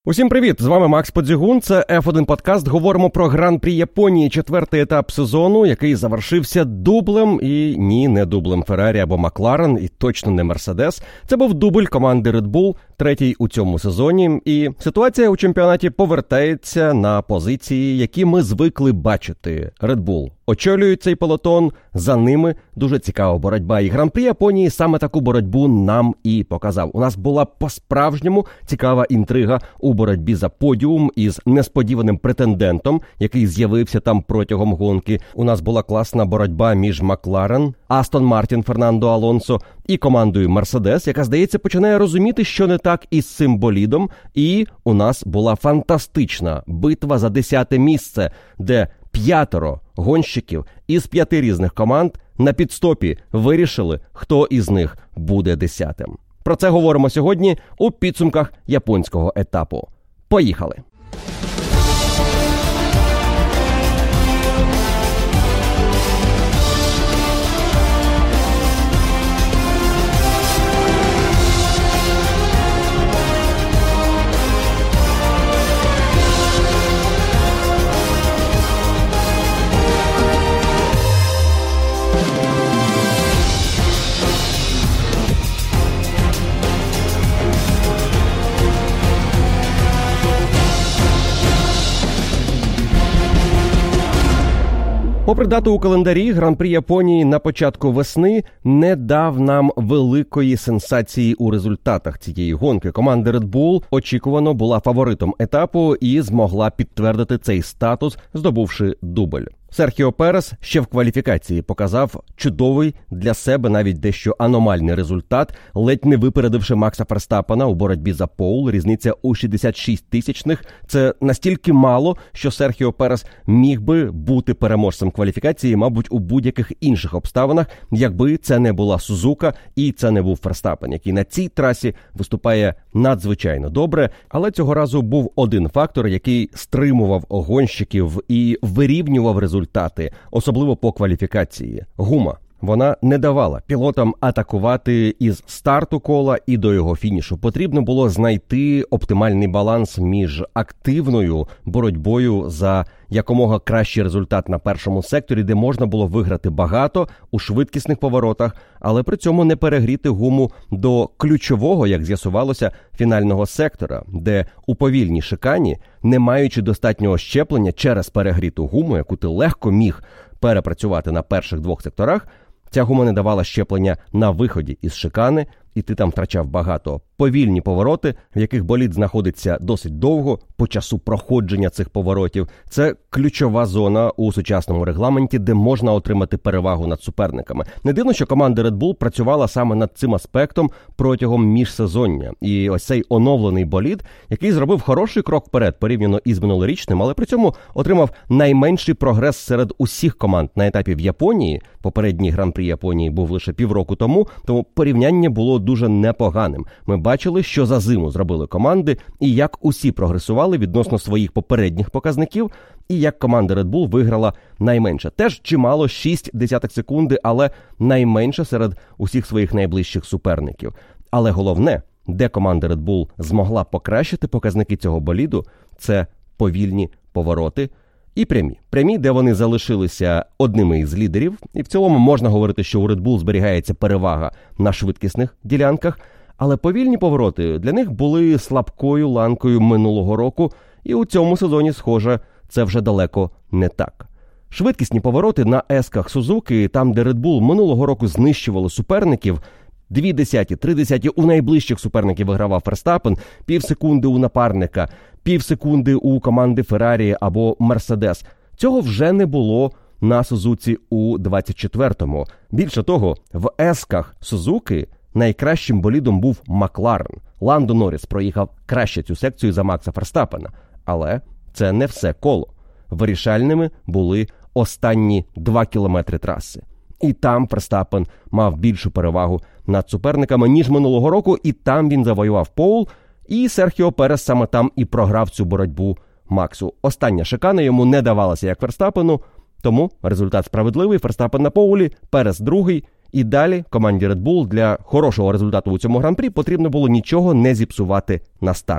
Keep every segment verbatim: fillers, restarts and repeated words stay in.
Усім привіт! З вами Макс Подзігун, це еф один подкаст. Говоримо про Гран-прі Японії, четвертий етап сезону, який завершився дублем, і ні, не дублем Феррарі або Макларен, і точно не Мерседес. Це був дубль команди Red Bull, третій у цьому сезоні, і ситуація у чемпіонаті повертається на позиції, які ми звикли бачити. Red Bull очолюють цей пелотон, за ними дуже цікава боротьба. І Гран-прі Японії саме таку боротьбу нам і показав. У нас була по-справжньому цікава інтрига у боротьбі за подіум із несподіваним претендентом, який з'явився там протягом гонки. У нас була класна боротьба між Макларен, Астон Мартін, Фернандо Алонсо і командою Мерседес, яка, здається, починає розуміти, що не так із цим болідом. І у нас була фантастична битва за десяте місце, де п'ятеро гонщиків із п'яти різних команд на підстопі вирішили, хто із них буде десятим. Про це говоримо сьогодні у підсумках японського етапу. Поїхали! Попри дату у календарі, Гран-прі Японії на початку весни не дав нам великої сенсації у результатах цієї гонки. Команда Red Bull очікувано була фаворитом етапу і змогла підтвердити цей статус, здобувши дубль. Серхіо Перес ще в кваліфікації показав чудовий для себе навіть дещо аномальний результат, ледь не випередивши Макса Ферстаппена у боротьбі за поул. Різниця у шістдесят шість тисячних. Це настільки мало, що Серхіо Перес міг би бути переможцем кваліфікації, мабуть, у будь-яких інших обставинах, якби це не була Сузука і це не був Ферстаппен, який на цій трасі виступає надзвичайно добре. Але цього разу був один фактор, який стримував гонщиків і вирівнював результат. Результати, особливо по кваліфікації. Гума. Вона не давала пілотам атакувати із старту кола і до його фінішу. Потрібно було знайти оптимальний баланс між активною боротьбою за якомога кращий результат на першому секторі, де можна було виграти багато у швидкісних поворотах, але при цьому не перегріти гуму до ключового, як з'ясувалося, фінального сектора, де у повільній шикані, не маючи достатнього щеплення через перегріту гуму, яку ти легко міг перепрацювати на перших двох секторах, ця гума не давала щеплення на виході із шикани, і ти там втрачав багато. Повільні повороти, в яких болід знаходиться досить довго по часу проходження цих поворотів. Це ключова зона у сучасному регламенті, де можна отримати перевагу над суперниками. Не дивно, що команда Red Bull працювала саме над цим аспектом протягом міжсезоння. І ось цей оновлений болід, який зробив хороший крок вперед порівняно із минулорічним, але при цьому отримав найменший прогрес серед усіх команд на етапі в Японії. Попередній Гран-прі Японії був лише півроку тому, тому порівняння було дуже непоганим. Ми бачили, що за зиму зробили команди, і як усі прогресували відносно своїх попередніх показників, і як команда Red Bull виграла найменше. Теж чимало, шість десятих секунди, але найменше серед усіх своїх найближчих суперників. Але головне, де команда Red Bull змогла покращити показники цього боліду, це повільні повороти і прямі. Прямі, де вони залишилися одними із лідерів. І в цілому можна говорити, що у Red Bull зберігається перевага на швидкісних ділянках. Але повільні повороти для них були слабкою ланкою минулого року. І у цьому сезоні, схоже, це вже далеко не так. Швидкісні повороти на есках Сузуки, там, де Red Bull минулого року знищували суперників, дві десяті, три десяті у найближчих суперників вигравав Ферстаппен, пів секунди у напарника, пів секунди у команди Феррарі або Мерседес. Цього вже не було на Сузуці у двадцять четвертому. Більше того, в есках Сузуки найкращим болідом був Макларен. Ландо Норріс проїхав краще цю секцію за Макса Ферстаппена. Але це не все коло. Вирішальними були останні два кілометри траси. І там Ферстаппен мав більшу перевагу над суперниками, ніж минулого року, і там він завоював поул, і Серхіо Перес саме там і програв цю боротьбу Максу. Остання шикана йому не давалася як Ферстаппену, тому результат справедливий. Ферстаппен на поулі, Перес другий, І далі команді Red Bull для хорошого результату у цьому гран-прі потрібно було нічого не зіпсувати на старті.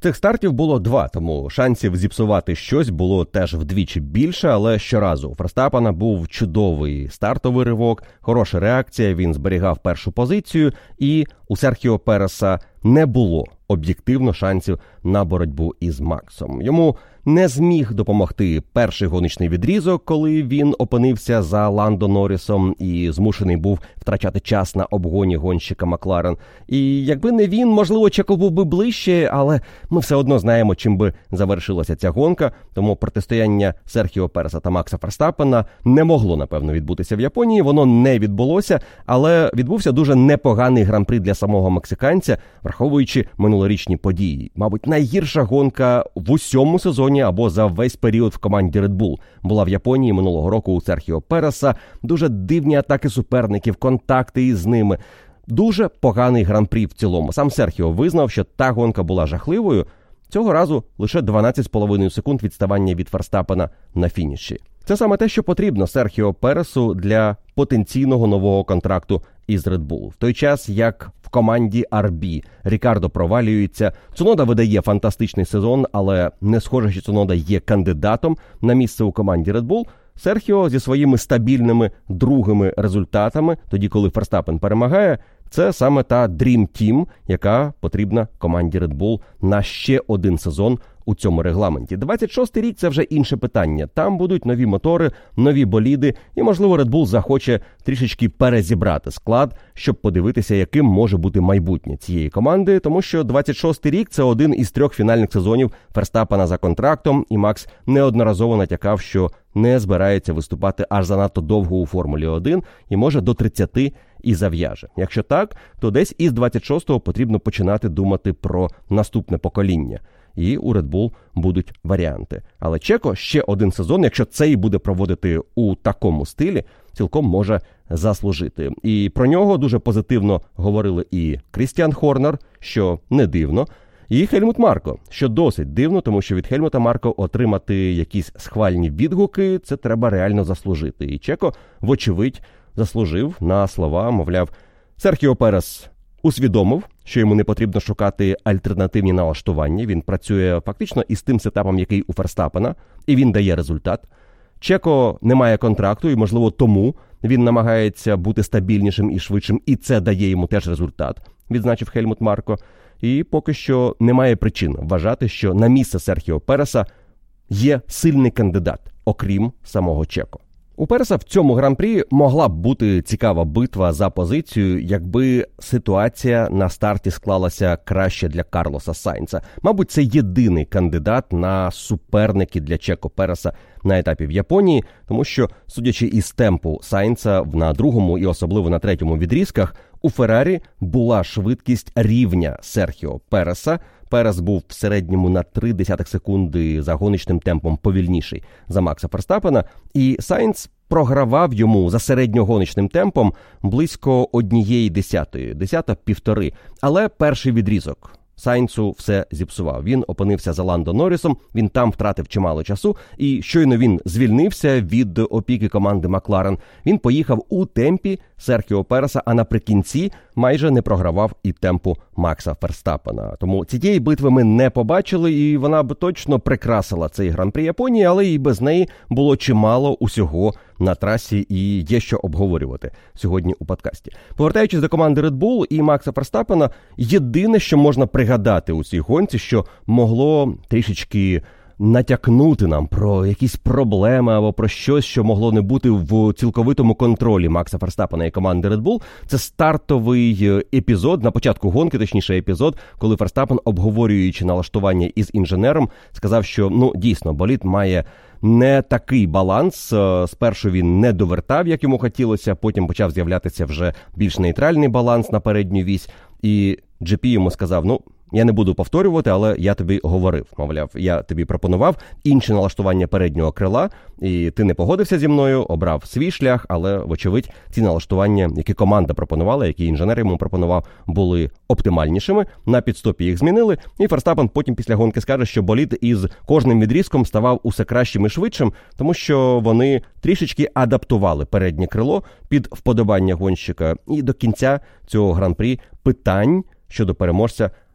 Цих стартів було два, тому шансів зіпсувати щось було теж вдвічі більше, але щоразу у Ферстапена був чудовий стартовий ривок, хороша реакція, він зберігав першу позицію, і у Серхіо Переса не було об'єктивно шансів на боротьбу із Максом. Йому не зміг допомогти перший гоночний відрізок, коли він опинився за Ландо Норрісом і змушений був втрачати час на обгоні гонщика Макларен. І якби не він, можливо, Чеко був би ближче, але ми все одно знаємо, чим би завершилася ця гонка, тому протистояння Серхіо Переса та Макса Ферстапена не могло, напевно, відбутися в Японії, воно не відбулося, але відбувся дуже непоганий гран-прі для самого мексиканця, враховуючи минулорічні події. Мабуть, найгірша гонка в усьому сезоні або за весь період в команді Red Bull була в Японії минулого року у Серхіо Переса. Дуже дивні атаки суперників, контакти із ними. Дуже поганий гран-прі в цілому. Сам Серхіо визнав, що та гонка була жахливою. Цього разу лише дванадцять з половиною секунд відставання від Ферстапена на фініші. Це саме те, що потрібно Серхіо Пересу для потенційного нового контракту із Red Bull. В той час, як в команді ар бі Рікардо провалюється, Цунода видає фантастичний сезон, але не схоже, що Цунода є кандидатом на місце у команді Red Bull, Серхіо зі своїми стабільними другими результатами, тоді коли Ферстапен перемагає, це саме та Dream Team, яка потрібна команді Red Bull на ще один сезон у цьому регламенті. двадцять шостий рік – це вже інше питання. Там будуть нові мотори, нові боліди, і, можливо, Red Bull захоче трішечки перезібрати склад, щоб подивитися, яким може бути майбутнє цієї команди, тому що двадцять шостий рік – це один із трьох фінальних сезонів Ферстапена за контрактом, і Макс неодноразово натякав, що не збирається виступати аж занадто довго у Формулі один і може до тридцяти і зав'яже. Якщо так, то десь із двадцять шостого потрібно починати думати про наступне покоління. І у Red Bull будуть варіанти. Але Чеко ще один сезон, якщо цей буде проводити у такому стилі, цілком може заслужити. І про нього дуже позитивно говорили і Крістіан Хорнер, що не дивно, і Хельмут Марко, що досить дивно, тому що від Хельмута Марко отримати якісь схвальні відгуки, це треба реально заслужити. І Чеко, вочевидь, заслужив на слова, мовляв, Серхіо Перес усвідомив, що йому не потрібно шукати альтернативні налаштування. Він працює фактично із тим сетапом, який у Ферстапена, і він дає результат. Чеко не має контракту, і, можливо, тому він намагається бути стабільнішим і швидшим, і це дає йому теж результат, відзначив Хельмут Марко. І поки що немає причин вважати, що на місце Серхіо Переса є сильний кандидат, окрім самого Чеко. У Переса в цьому гран-прі могла б бути цікава битва за позицію, якби ситуація на старті склалася краще для Карлоса Сайнца. Мабуть, це єдиний кандидат на суперники для Чеко Переса на етапі в Японії, тому що, судячи із темпу Сайнца на другому і особливо на третьому відрізках, у Феррарі була швидкість рівня Серхіо Переса. Перес був в середньому на три десятих секунди за гоночним темпом повільніший за Макса Ферстапена, і Сайнц програвав йому за середньогоночним темпом близько однієї десятої, десята півтори. Але перший відрізок Сайнцу все зіпсував. Він опинився за Ландо Норрісом, він там втратив чимало часу, і щойно він звільнився від опіки команди Макларен, він поїхав у темпі Серхіо Переса, а наприкінці майже не програвав і темпу Макса Ферстапена. Тому цієї битви ми не побачили, і вона б точно прикрасила цей гран-прі Японії, але і без неї було чимало усього на трасі, і є що обговорювати сьогодні у подкасті. Повертаючись до команди Red Bull і Макса Ферстапена, єдине, що можна пригадати у цій гонці, що могло трішечки натякнути нам про якісь проблеми або про щось, що могло не бути в цілковитому контролі Макса Ферстапена і команди Red Bull, це стартовий епізод, на початку гонки, точніше епізод, коли Ферстапен, обговорюючи налаштування із інженером, сказав, що, ну, дійсно, болід має не такий баланс. Спершу він не довертав, як йому хотілося, потім почав з'являтися вже більш нейтральний баланс на передню вісь, і джі пі йому сказав, ну, я не буду повторювати, але я тобі говорив, мовляв, я тобі пропонував інше налаштування переднього крила, і ти не погодився зі мною, обрав свій шлях, але, вочевидь, ці налаштування, які команда пропонувала, які інженер йому пропонував, були оптимальнішими, на підстопі їх змінили, і Ферстапен потім після гонки скаже, що болід із кожним відрізком ставав усе кращим і швидшим, тому що вони трішечки адаптували переднє крило під вподобання гонщика, і до кінця цього гран-прі питань щодо переможця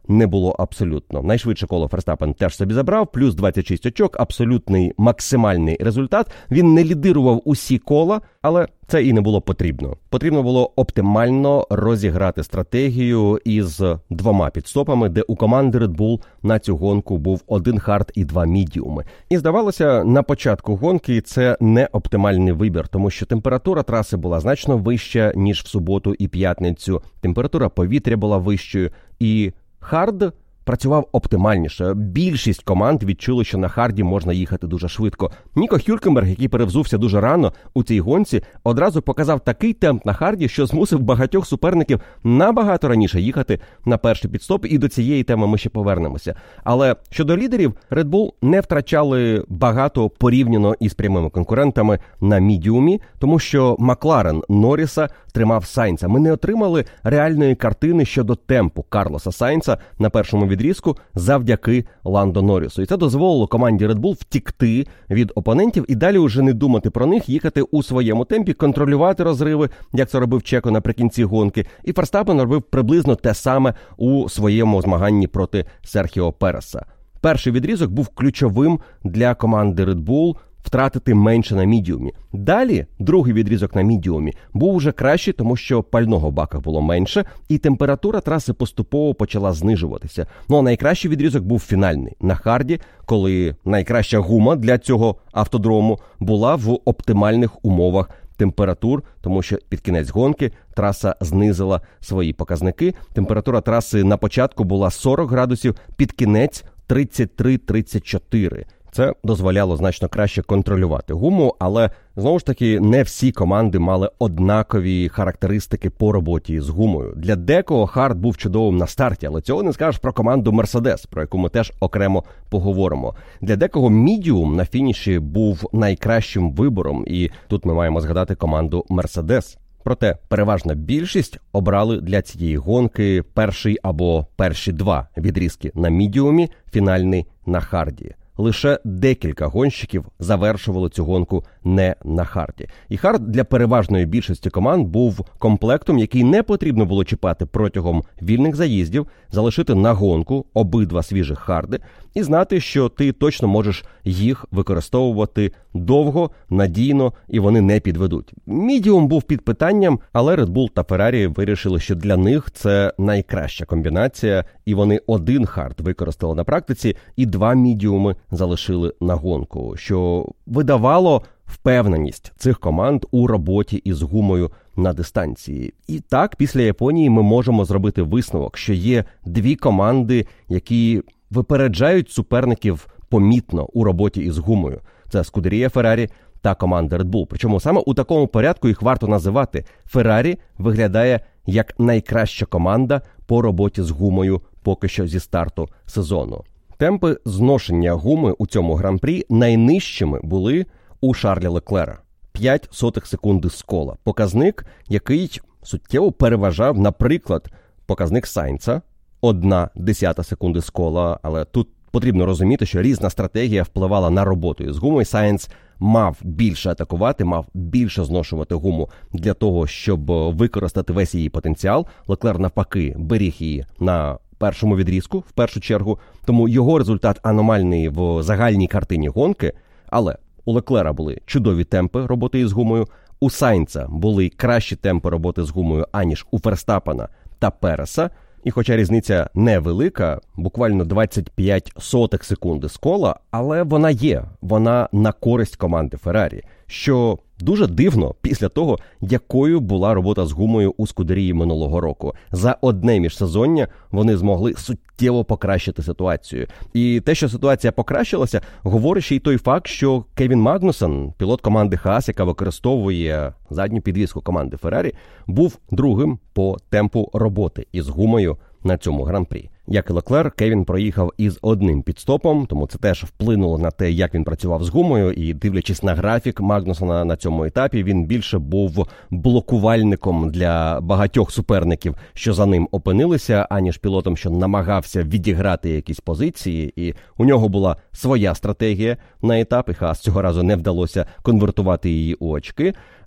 не було абсолютно. Найшвидше коло Ферстапен теж собі забрав, плюс двадцять шість очок, абсолютний максимальний результат. Він не лідирував усі кола, але це і не було потрібно. Потрібно було оптимально розіграти стратегію із двома підстопами, де у команди Red Bull на цю гонку був один хард і два мідіуми. І здавалося, на початку гонки це не оптимальний вибір, тому що температура траси була значно вища, ніж в суботу і п'ятницю. Температура повітря була вищою, і хард працював оптимальніше. Більшість команд відчули, що на харді можна їхати дуже швидко. Ніко Хюлькенберг, який перевзувся дуже рано у цій гонці, одразу показав такий темп на харді, що змусив багатьох суперників набагато раніше їхати на перший підстоп, і до цієї теми ми ще повернемося. Але щодо лідерів, Red Bull не втрачали багато порівняно із прямими конкурентами на мідіумі, тому що Макларен Норріса тримав Сайнца. Ми не отримали реальної картини щодо темпу Карлоса Сайнца на першому відрізку завдяки Ландо Норрісу. І це дозволило команді Red Bull втікти від опонентів і далі вже не думати про них, їхати у своєму темпі, контролювати розриви, як це робив Чеко наприкінці гонки. І Ферстапен робив приблизно те саме у своєму змаганні проти Серхіо Переса. Перший відрізок був ключовим для команди Red Bull втратити менше на мідіумі. Далі, другий відрізок на мідіумі був уже кращий, тому що пального в баках було менше, і температура траси поступово почала знижуватися. Ну, а найкращий відрізок був фінальний, на харді, коли найкраща гума для цього автодрому була в оптимальних умовах температур, тому що під кінець гонки траса знизила свої показники. Температура траси на початку була сорок градусів, під кінець тридцять три - тридцять чотири. Це дозволяло значно краще контролювати гуму, але, знову ж таки, не всі команди мали однакові характеристики по роботі з гумою. Для декого хард був чудовим на старті, але цього не скажеш про команду Mercedes, про яку ми теж окремо поговоримо. Для декого мідіум на фініші був найкращим вибором, і тут ми маємо згадати команду Mercedes. Проте переважна більшість обрали для цієї гонки перший або перші два відрізки на мідіумі, фінальний на харді. Лише декілька гонщиків завершували цю гонку не на харді. І хард для переважної більшості команд був комплектом, який не потрібно було чіпати протягом вільних заїздів, залишити на гонку обидва свіжих харди і знати, що ти точно можеш їх використовувати довго, надійно, і вони не підведуть. Мідіум був під питанням, але Red Bull та Ferrari вирішили, що для них це найкраща комбінація, і вони один хард використали на практиці, і два мідіуми залишили на гонку, що видавало впевненість цих команд у роботі із гумою на дистанції. І так, після Японії ми можемо зробити висновок, що є дві команди, які випереджають суперників помітно у роботі із гумою. Це Скудерія Феррарі та команда Red Bull. Причому саме у такому порядку їх варто називати. Феррарі виглядає як найкраща команда по роботі з гумою поки що зі старту сезону. Темпи зношення гуми у цьому гран-прі найнижчими були у Шарля Леклера. п'ять сотих секунди з кола. Показник, який суттєво переважав, наприклад, показник Сайнца, одна десята секунди з кола, але тут потрібно розуміти, що різна стратегія впливала на роботу із гумою. Сайнц мав більше атакувати, мав більше зношувати гуму для того, щоб використати весь її потенціал. Леклер, навпаки, беріг її на першому відрізку, в першу чергу, тому його результат аномальний в загальній картині гонки, але у Леклера були чудові темпи роботи із гумою, у Сайнца були кращі темпи роботи з гумою, аніж у Ферстапена та Переса, і хоча різниця невелика, буквально двадцять п'ять сотих секунди з кола, але вона є, вона на користь команди Феррарі, що дуже дивно після того, якою була робота з гумою у Скудерії минулого року. За одне міжсезоння вони змогли суттєво покращити ситуацію. І те, що ситуація покращилася, говорить ще й той факт, що Кевін Магнуссен, пілот команди Хаас, яка використовує задню підвіску команди Феррарі, був другим по темпу роботи із гумою на цьому гран-прі. Як і Леклер, Кевін проїхав із одним підстопом, тому це теж вплинуло на те, як він працював з гумою, і дивлячись на графік Магнуссена на цьому етапі, він більше був блокувальником для багатьох суперників, що за ним опинилися, аніж пілотом, що намагався відіграти якісь позиції, і у нього була своя стратегія на етап, і Хаас цього разу не вдалося конвертувати її у очки.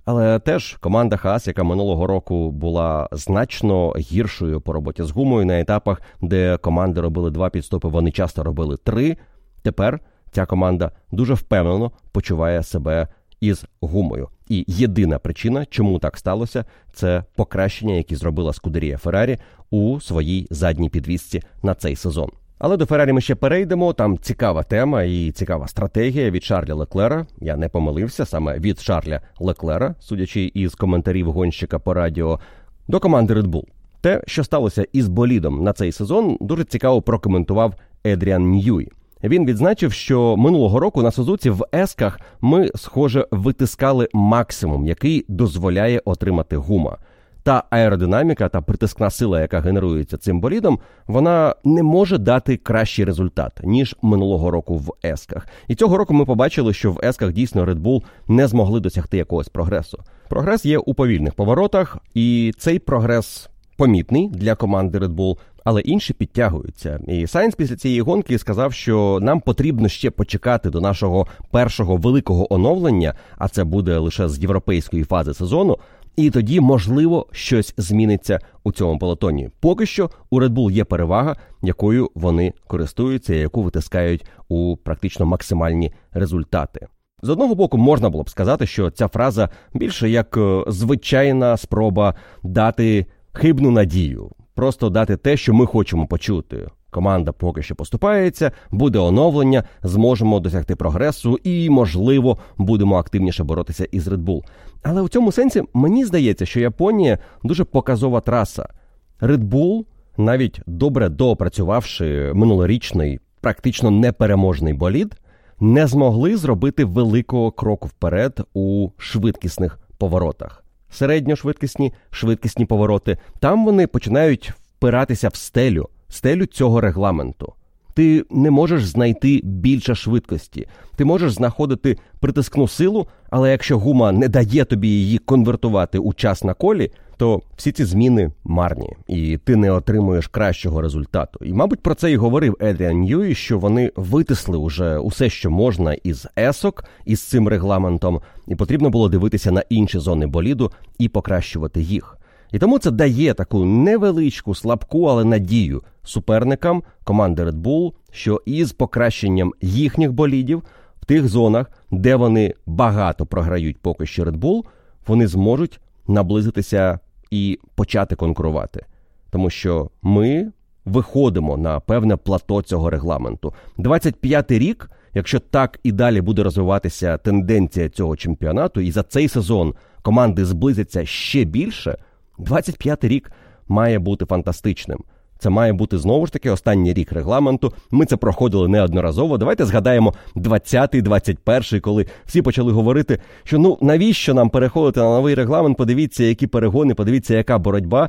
Але теж команда Хаас, яка минулого року була значно гіршою по роботі з гумою на етапах, де команди робили два підстопи, вони часто робили три. Тепер ця команда дуже впевнено почуває себе із гумою. І єдина причина, чому так сталося, це покращення, які зробила Скудерія Феррарі у своїй задній підвісці на цей сезон. Але до Феррарі ми ще перейдемо, там цікава тема і цікава стратегія від Шарля Леклера. Я не помилився, саме від Шарля Леклера, судячи із коментарів гонщика по радіо, до команди Red Bull. Те, що сталося із болідом на цей сезон, дуже цікаво прокоментував Едріан Ньюї. Він відзначив, що минулого року на Сузуці в Есках ми, схоже, витискали максимум, який дозволяє отримати гума. Та аеродинаміка та притискна сила, яка генерується цим болідом, вона не може дати кращий результат, ніж минулого року в Есках. І цього року ми побачили, що в Есках дійсно Red Bull не змогли досягти якогось прогресу. Прогрес є у повільних поворотах, і цей прогрес помітний для команди Red Bull, але інші підтягуються. І Сайнс після цієї гонки сказав, що нам потрібно ще почекати до нашого першого великого оновлення, а це буде лише з європейської фази сезону, і тоді, можливо, щось зміниться у цьому пелотоні. Поки що у Red Bull є перевага, якою вони користуються і яку витискають у практично максимальні результати. З одного боку, можна було б сказати, що ця фраза більше як звичайна спроба дати хибну надію. Просто дати те, що ми хочемо почути. Команда поки що поступається, буде оновлення, зможемо досягти прогресу і, можливо, будемо активніше боротися із Red Bull. Але у цьому сенсі мені здається, що Японія дуже показова траса. Red Bull, навіть добре доопрацювавши минулорічний, практично непереможний болід, не змогли зробити великого кроку вперед у швидкісних поворотах. Середньошвидкісні, швидкісні повороти, там вони починають впиратися в стелю, стелю цього регламенту. Ти не можеш знайти більше швидкості. Ти можеш знаходити притискну силу, але якщо гума не дає тобі її конвертувати у час на колі, то всі ці зміни марні, і ти не отримуєш кращого результату. І, мабуть, про це і говорив Едріан Ньюї, що вони витисли уже усе, що можна із есок, із цим регламентом, і потрібно було дивитися на інші зони боліду і покращувати їх. І тому це дає таку невеличку, слабку, але надію суперникам команди Red Bull, що із покращенням їхніх болідів в тих зонах, де вони багато програють поки що Red Bull, вони зможуть наблизитися і почати конкурувати. Тому що ми виходимо на певне плато цього регламенту. двадцять п'ятий рік, якщо так і далі буде розвиватися тенденція цього чемпіонату, і за цей сезон команди зблизяться ще більше, двадцять п'ятий рік має бути фантастичним. Це має бути, знову ж таки, останній рік регламенту. Ми це проходили неодноразово. Давайте згадаємо двадцятий, двадцять перший, коли всі почали говорити, що ну навіщо нам переходити на новий регламент, подивіться, які перегони, подивіться, яка боротьба.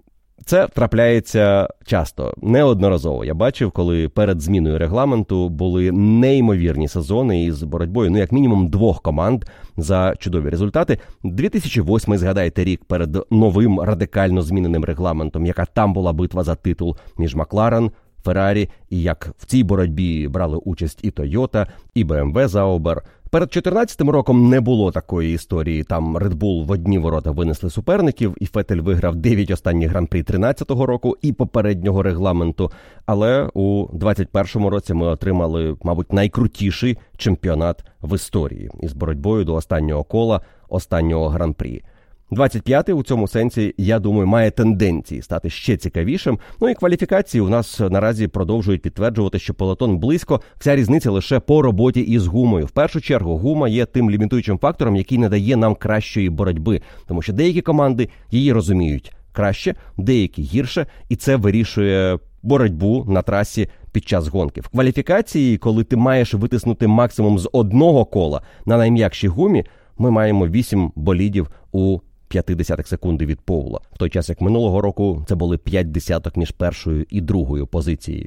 Це трапляється часто, неодноразово. Я бачив, коли перед зміною регламенту були неймовірні сезони із боротьбою, ну, як мінімум, двох команд за чудові результати. дві тисячі восьмий, згадайте, рік перед новим радикально зміненим регламентом, яка там була битва за титул між Макларен, Феррарі, і як в цій боротьбі брали участь і Тойота, і Бе Ем Ве Заубер. Перед чотирнадцятим роком не було такої історії, там Red Bull в одні ворота винесли суперників, і Феттель виграв дев'ять останніх гран-прі тринадцятого року і попереднього регламенту, але у двадцять першому році ми отримали, мабуть, найкрутіший чемпіонат в історії із боротьбою до останнього кола, останнього гран-прі. двадцять п'ятий у цьому сенсі, я думаю, має тенденції стати ще цікавішим. Ну і кваліфікації у нас наразі продовжують підтверджувати, що пелотон близько. Вся різниця лише по роботі із гумою. В першу чергу гума є тим лімітуючим фактором, який не дає нам кращої боротьби. Тому що деякі команди її розуміють краще, деякі гірше, і це вирішує боротьбу на трасі під час гонки. В кваліфікації, коли ти маєш витиснути максимум з одного кола на найм'якшій гумі, ми маємо вісім болідів у п'ять десятих секунди від Поула. В той час, як минулого року, це були п'ять десяток між першою і другою позицією.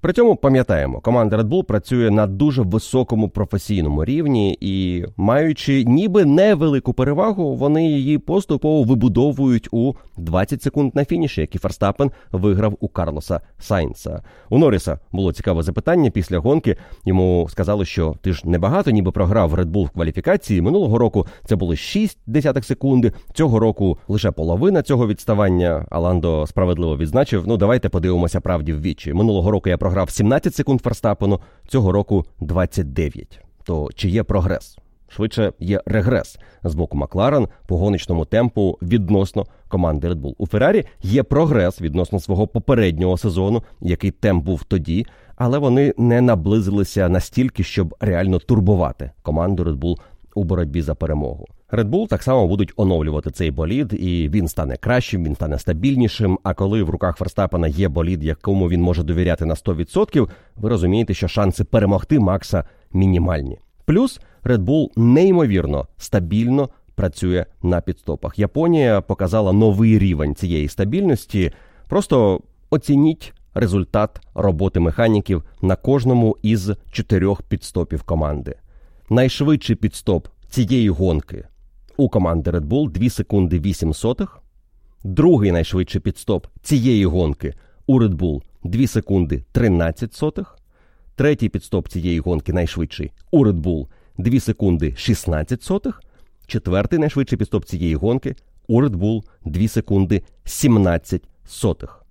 При цьому пам'ятаємо, команда Red Bull працює на дуже високому професійному рівні і, маючи ніби невелику перевагу, вони її поступово вибудовують у двадцять секунд на фініші, які Ферстаппен виграв у Карлоса Сайнса. У Норріса було цікаве запитання після гонки. Йому сказали, що ти ж небагато ніби програв Red Bull в кваліфікації. Минулого року це було шість десятих секунди, цього року лише половина цього відставання. А Ландо справедливо відзначив, ну давайте подивимося правді в вічі. Минулого року я програв сімнадцять секунд Ферстаппену, цього року двадцять дев'ять. То чи є прогрес? Швидше є регрес з боку Макларен по гоночному темпу відносно команди Red Bull. У Феррарі є прогрес відносно свого попереднього сезону, який темп був тоді, але вони не наблизилися настільки, щоб реально турбувати команду Red Bull у боротьбі за перемогу. Red Bull так само будуть оновлювати цей болід, і він стане кращим, він стане стабільнішим, а коли в руках Ферстаппена є болід, якому він може довіряти на сто відсотків, ви розумієте, що шанси перемогти Макса мінімальні. Плюс Red Bull неймовірно стабільно працює на підстопах. Японія показала новий рівень цієї стабільності. Просто оцініть результат роботи механіків на кожному із чотирьох підстопів команди. Найшвидший підстоп цієї гонки у команди Red Bull дві секунди вісім сотих. Другий найшвидший підстоп цієї гонки у Red Bull дві секунди тринадцять сотих. Третій підстоп цієї гонки найшвидший у Red Bull дві секунди шістнадцять сотих. Четвертий найшвидший підстоп цієї гонки у Red Bull дві секунди сімнадцять сотих.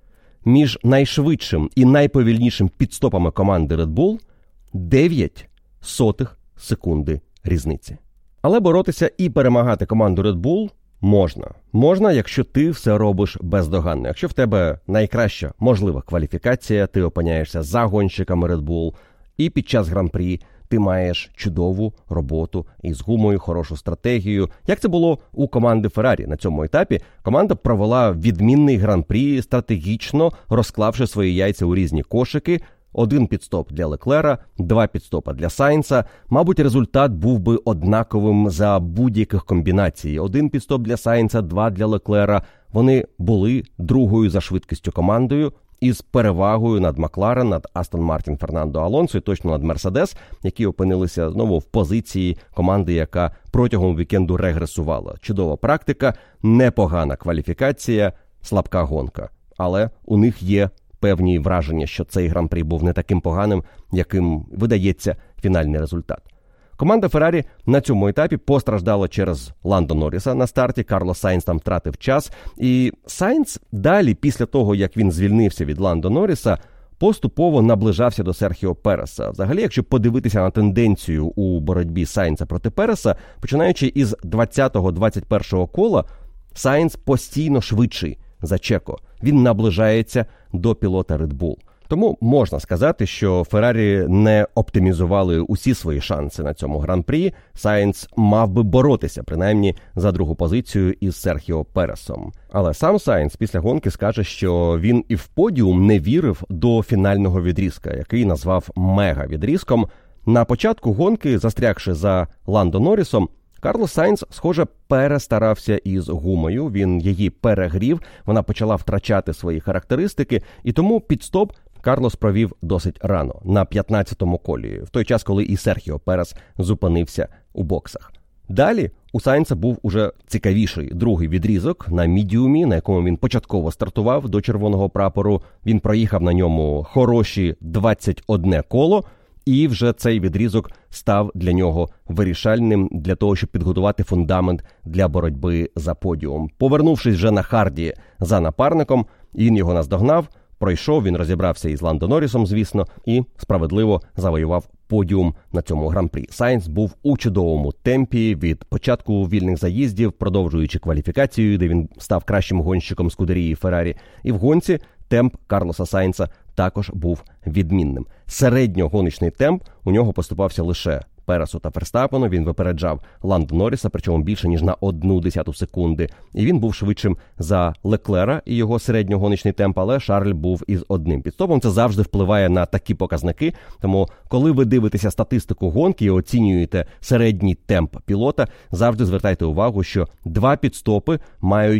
Між найшвидшим і найповільнішим підстопами команди Red Bull дев'ять сотих секунди різниці. Але боротися і перемагати команду Red Bull можна. Можна, якщо ти все робиш бездоганно. Якщо в тебе найкраща можлива кваліфікація, ти опиняєшся за гонщиками Red Bull, і під час гран-прі ти маєш чудову роботу із гумою, хорошу стратегію. Як це було у команди Феррарі на цьому етапі? Команда провела відмінний гран-прі, стратегічно розклавши свої яйця у різні кошики. Один підстоп для Леклера, два підстопа для Сайнса. Мабуть, результат був би однаковим за будь-яких комбінацій. Один підстоп для Сайнса, два для Леклера. Вони були другою за швидкістю командою із перевагою над Макларен, над Астон Мартін Фернандо Алонсо і точно над Мерседес, які опинилися знову в позиції команди, яка протягом вікенду регресувала. Чудова практика, непогана кваліфікація, слабка гонка. Але у них є певні враження, що цей гран-прі був не таким поганим, яким видається фінальний результат. Команда Феррарі на цьому етапі постраждала через Ландо Норріса на старті. Карлос Сайнс там втратив час. І Сайнс далі, після того, як він звільнився від Ландо Норріса, поступово наближався до Серхіо Переса. Взагалі, якщо подивитися на тенденцію у боротьбі Сайнса проти Переса, починаючи із двадцятого-двадцять першого кола, Сайнс постійно швидший за Чеко. Він наближається до пілота Red Bull. Тому можна сказати, що Феррарі не оптимізували усі свої шанси на цьому гран-прі. Сайнс мав би боротися, принаймні, за другу позицію із Серхіо Пересом. Але сам Сайнс після гонки скаже, що він і в подіум не вірив до фінального відрізка, який назвав мега-відрізком. На початку гонки, застрягши за Ландо Норрісом, Карлос Сайнс, схоже, перестарався із гумою, він її перегрів, вона почала втрачати свої характеристики, і тому підстоп Карлос провів досить рано, на п'ятнадцятому колі, в той час, коли і Серхіо Перес зупинився у боксах. Далі у Сайнса був уже цікавіший другий відрізок на мідіумі, на якому він початково стартував до червоного прапору. Він проїхав на ньому хороші двадцять одне коло, і вже цей відрізок став для нього вирішальним для того, щоб підготувати фундамент для боротьби за подіум. Повернувшись вже на харді за напарником, він його наздогнав, пройшов, він розібрався із Ландо Норрісом, звісно, і справедливо завоював подіум на цьому гран-прі. Сайнс був у чудовому темпі від початку вільних заїздів, продовжуючи кваліфікацію, де він став кращим гонщиком Скудерії Феррарі. І в гонці темп Карлоса Сайнса також був відмінним. Середньогоночний темп у нього поступався лише Пересу та Ферстаппену. Він випереджав Ландо Норріса, причому більше, ніж на одну десяту секунди. І він був швидшим за Леклера і його середньогоночний темп, але Шарль був із одним підстопом. Це завжди впливає на такі показники. Тому, коли ви дивитеся статистику гонки і оцінюєте середній темп пілота, завжди звертайте увагу, що два підстопи мають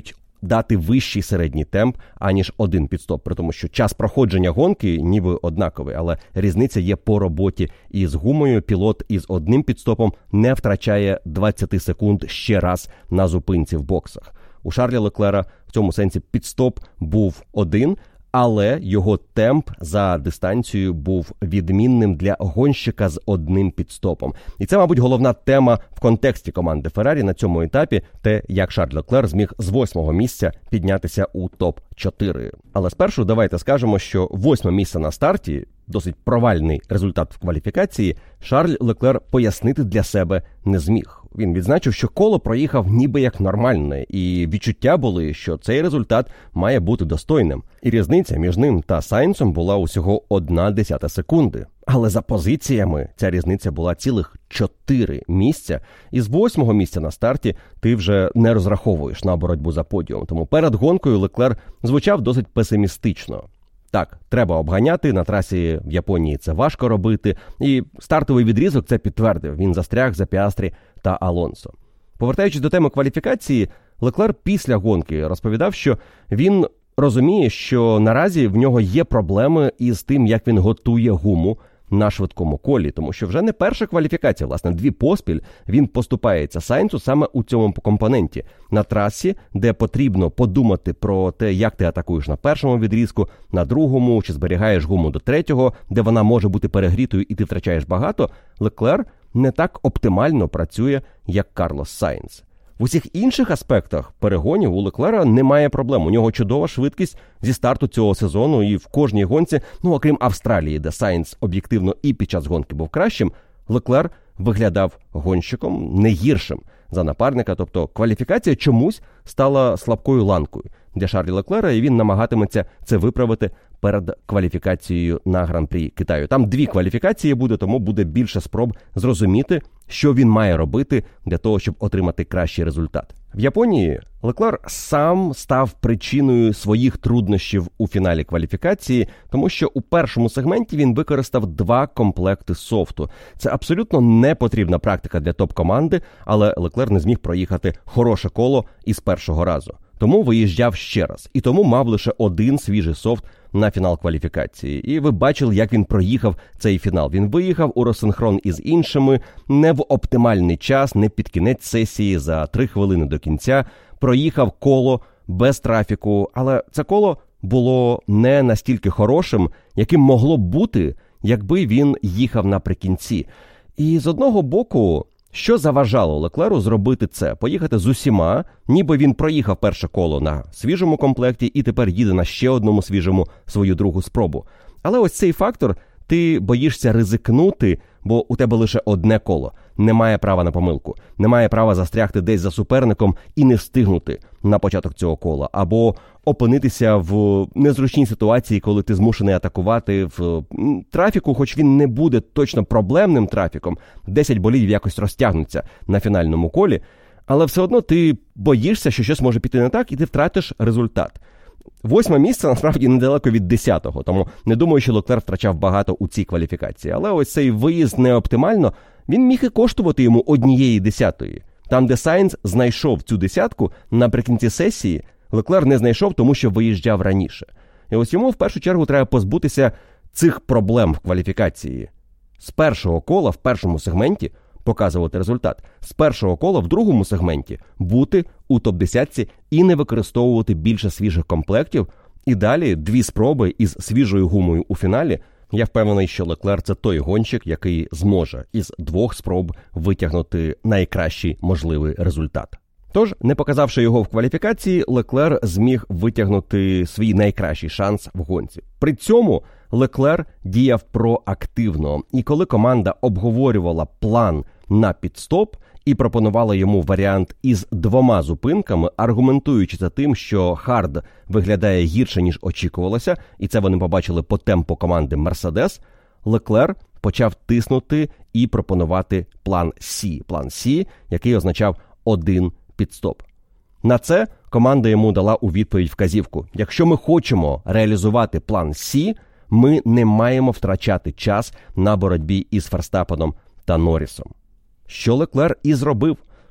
дати вищий середній темп, аніж один підстоп, при тому, що час проходження гонки ніби однаковий, але різниця є по роботі із гумою. Пілот із одним підстопом не втрачає двадцять секунд ще раз на зупинці в боксах. У Шарля Леклера в цьому сенсі підстоп був один, але його темп за дистанцією був відмінним для гонщика з одним підстопом. І це, мабуть, головна тема в контексті команди Феррарі на цьому етапі, те, як Шарль Леклер зміг з восьмого місця піднятися у топ чотири. Але спершу давайте скажемо, що восьме місце на старті, досить провальний результат в кваліфікації, Шарль Леклер пояснити для себе не зміг. Він відзначив, що коло проїхав ніби як нормальне, і відчуття були, що цей результат має бути достойним. І різниця між ним та Сайнсом була усього одна десята секунди. Але за позиціями ця різниця була цілих чотири місця, і з восьмого місця на старті ти вже не розраховуєш на боротьбу за подіум. Тому перед гонкою Леклер звучав досить песимістично. Так, треба обганяти, на трасі в Японії це важко робити, і стартовий відрізок це підтвердив, він застряг за Піастрі та Алонсо. Повертаючись до теми кваліфікації, Леклер після гонки розповідав, що він розуміє, що наразі в нього є проблеми із тим, як він готує гуму на швидкому колі, тому що вже не перша кваліфікація, власне, дві поспіль, він поступається Сайнсу саме у цьому компоненті. На трасі, де потрібно подумати про те, як ти атакуєш на першому відрізку, на другому, чи зберігаєш гуму до третього, де вона може бути перегрітою і ти втрачаєш багато, Леклер не так оптимально працює, як Карлос Сайнс. В усіх інших аспектах перегонів у Леклера немає проблем. У нього чудова швидкість зі старту цього сезону і в кожній гонці, ну окрім Австралії, де Сайнс об'єктивно і під час гонки був кращим, Леклер виглядав гонщиком не гіршим за напарника, тобто кваліфікація чомусь стала слабкою ланкою для Шарля Леклера, і він намагатиметься це виправити перед кваліфікацією на Гран-прі Китаю. Там дві кваліфікації буде, тому буде більше спроб зрозуміти, що він має робити для того, щоб отримати кращий результат. В Японії Леклер сам став причиною своїх труднощів у фіналі кваліфікації, тому що у першому сегменті він використав два комплекти софту. Це абсолютно не потрібна практика для топ-команди, але Леклер не зміг проїхати хороше коло із першого разу. Тому виїжджав ще раз. І тому мав лише один свіжий софт на фінал кваліфікації. І ви бачили, як він проїхав цей фінал. Він виїхав у розсинхрон із іншими, не в оптимальний час, не під кінець сесії, за три хвилини до кінця. Проїхав коло без трафіку, але це коло було не настільки хорошим, яким могло б бути, якби він їхав наприкінці. І з одного боку, що заважало Леклеру зробити це? Поїхати з усіма, ніби він проїхав перше коло на свіжому комплекті і тепер їде на ще одному свіжому свою другу спробу. Але ось цей фактор, ти боїшся ризикнути, бо у тебе лише одне коло. Немає права на помилку. Немає права застрягти десь за суперником і не встигнути на початок цього кола. Або опинитися в незручній ситуації, коли ти змушений атакувати в трафіку, хоч він не буде точно проблемним трафіком. десять болідів якось розтягнуться на фінальному колі. Але все одно ти боїшся, що щось може піти не так, і ти втратиш результат. Восьме місце, насправді, недалеко від десятого, тому не думаю, що Леклер втрачав багато у цій кваліфікації. Але ось цей виїзд не оптимально, він міг і коштувати йому однієї десятої. Там, де Сайнс знайшов цю десятку, наприкінці сесії Леклер не знайшов, тому що виїжджав раніше. І ось йому в першу чергу треба позбутися цих проблем в кваліфікації. З першого кола в першому сегменті показувати результат. З першого кола в другому сегменті бути у топ-десятці і не використовувати більше свіжих комплектів. І далі дві спроби із свіжою гумою у фіналі. Я впевнений, що Леклер – це той гонщик, який зможе із двох спроб витягнути найкращий можливий результат. Тож, не показавши його в кваліфікації, Леклер зміг витягнути свій найкращий шанс в гонці. При цьому Леклер діяв проактивно. І коли команда обговорювала план на підстоп і пропонувала йому варіант із двома зупинками, аргументуючи це тим, що хард виглядає гірше, ніж очікувалося, і це вони побачили по темпу команди Мерседес, Леклер почав тиснути і пропонувати план Сі. План Сі, який означав один підстоп. На це команда йому дала у відповідь вказівку. Якщо ми хочемо реалізувати план Сі, ми не маємо втрачати час на боротьбі із Ферстапеном та Норрісом. Що Леклер і зробив.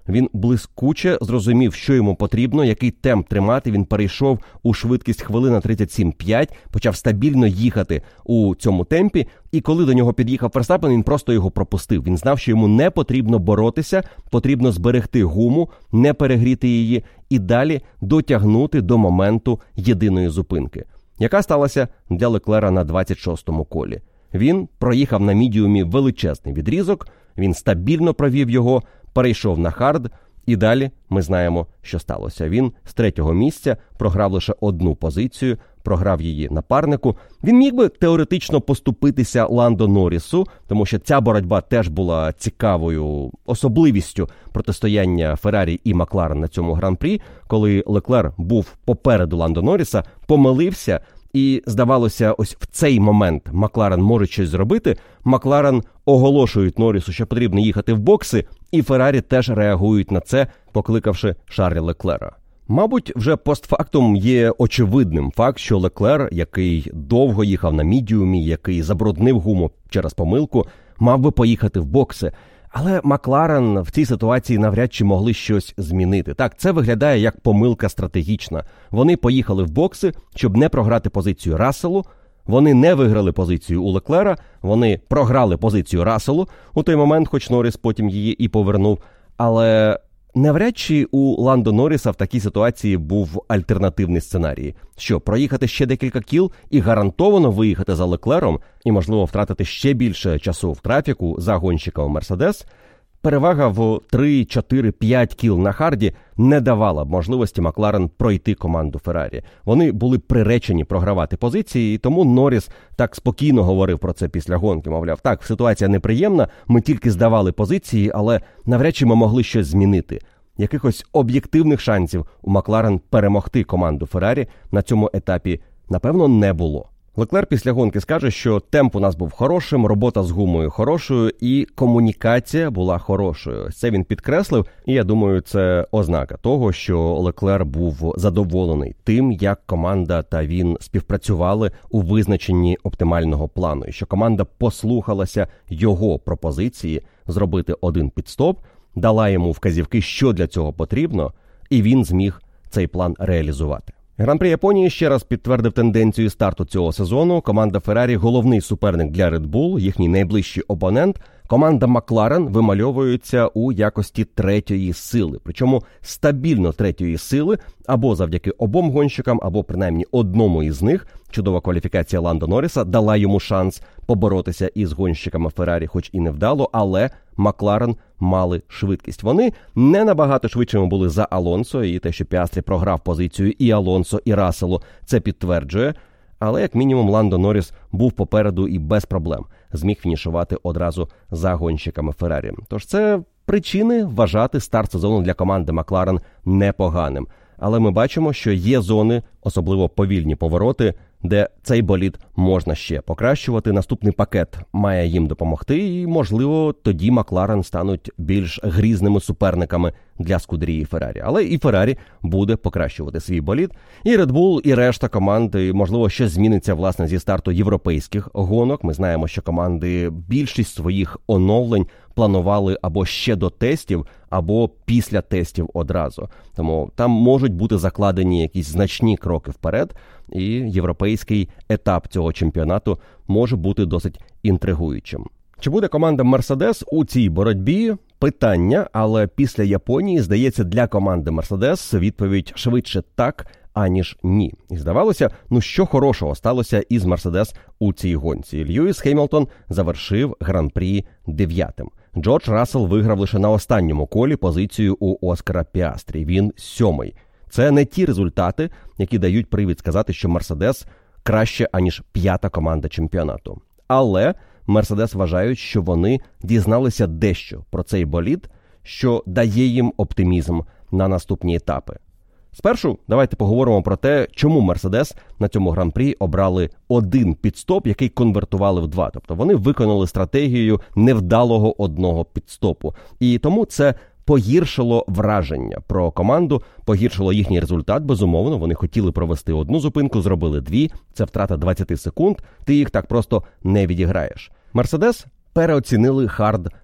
Він блискуче зрозумів, що йому потрібно, який темп тримати. Він перейшов у швидкість хвилина тридцять сім п'ять, почав стабільно їхати у цьому темпі. І коли до нього під'їхав Ферстаппен, він просто його пропустив. Він знав, що йому не потрібно боротися, потрібно зберегти гуму, не перегріти її і далі дотягнути до моменту єдиної зупинки, яка сталася для Леклера на двадцять шостому колі. Він проїхав на мідіумі величезний відрізок, він стабільно провів його, перейшов на хард, і далі ми знаємо, що сталося. Він з третього місця програв лише одну позицію, програв її напарнику. Він міг би теоретично поступитися Ландо Норрісу, тому що ця боротьба теж була цікавою особливістю протистояння Феррарі і Макларен на цьому гран-прі, коли Леклер був попереду Ландо Норріса, помилився, і, здавалося, ось в цей момент Макларен може щось зробити. Макларен оголошують Норрісу, що потрібно їхати в бокси, і Феррарі теж реагують на це, покликавши Шарля Леклера. Мабуть, вже постфактум є очевидним факт, що Леклер, який довго їхав на мідіумі, який забруднив гуму через помилку, мав би поїхати в бокси. Але Макларен в цій ситуації навряд чи могли щось змінити. Так, це виглядає як помилка стратегічна. Вони поїхали в бокси, щоб не програти позицію Расселу. Вони не виграли позицію у Леклера, вони програли позицію Расселу у той момент, хоч Норріс потім її і повернув. Але навряд чи у Ландо Норріса в такій ситуації був альтернативний сценарій. Що, проїхати ще декілька кіл і гарантовано виїхати за Леклером, і, можливо, втратити ще більше часу в трафіку за гонщиком Мерседес? Перевага в три, чотири, п'ять кіл на харді не давала б можливості Макларен пройти команду Феррарі. Вони були приречені програвати позиції, і тому Норріс так спокійно говорив про це після гонки. Мовляв, так, ситуація неприємна, ми тільки здавали позиції, але навряд чи ми могли щось змінити. Якихось об'єктивних шансів у Макларен перемогти команду Феррарі на цьому етапі, напевно, не було. Леклер після гонки скаже, що темп у нас був хорошим, робота з гумою хорошою і комунікація була хорошою. Це він підкреслив, і я думаю, це ознака того, що Леклер був задоволений тим, як команда та він співпрацювали у визначенні оптимального плану, і що команда послухалася його пропозиції зробити один підстоп, дала йому вказівки, що для цього потрібно, і він зміг цей план реалізувати. Гран-прі Японії ще раз підтвердив тенденцію старту цього сезону. Команда Феррарі – головний суперник для Red Bull, їхній найближчий опонент. Команда Макларен вимальовується у якості третьої сили. Причому стабільно третьої сили, або завдяки обом гонщикам, або принаймні одному із них. Чудова кваліфікація Ландо Норріса дала йому шанс поборотися із гонщиками Феррарі, хоч і не вдало, але Макларен мали швидкість. Вони не набагато швидшими були за Алонсо, і те, що Піастрі програв позицію і Алонсо, і Расселу, це підтверджує. Але, як мінімум, Ландо Норріс був попереду і без проблем зміг фінішувати одразу за гонщиками Феррарі. Тож це причини вважати старт сезону для команди Макларен непоганим. Але ми бачимо, що є зони, особливо повільні повороти, де цей болід можна ще покращувати. Наступний пакет має їм допомогти, і, можливо, тоді Макларен стануть більш грізними суперниками для Скудерії Феррарі. Але і Феррарі буде покращувати свій болід. І Red Bull, і решта команд, і, можливо, щось зміниться, власне, зі старту європейських гонок. Ми знаємо, що команди більшість своїх оновлень планували або ще до тестів, або після тестів одразу. Тому там можуть бути закладені якісь значні кроки вперед, і європейський етап цього чемпіонату може бути досить інтригуючим. Чи буде команда Мерседес у цій боротьбі? Питання, але після Японії, здається, для команди Мерседес відповідь швидше так, аніж ні. І здавалося, ну що хорошого сталося із Мерседес у цій гонці. Льюіс Хемілтон завершив гран-прі дев'ятим. Джордж Рассел виграв лише на останньому колі позицію у Оскара Піастрі. Він сьомий. Це не ті результати, які дають привід сказати, що Мерседес краще, аніж п'ята команда чемпіонату. Але Мерседес вважають, що вони дізналися дещо про цей болід, що дає їм оптимізм на наступні етапи. Спершу давайте поговоримо про те, чому Мерседес на цьому гран-прі обрали один підстоп, який конвертували в два. Тобто вони виконали стратегію невдалого одного підстопу. І тому це погіршило враження про команду, погіршило їхній результат, безумовно. Вони хотіли провести одну зупинку, зробили дві. Це втрата двадцять секунд, ти їх так просто не відіграєш. Мерседес переоцінили хард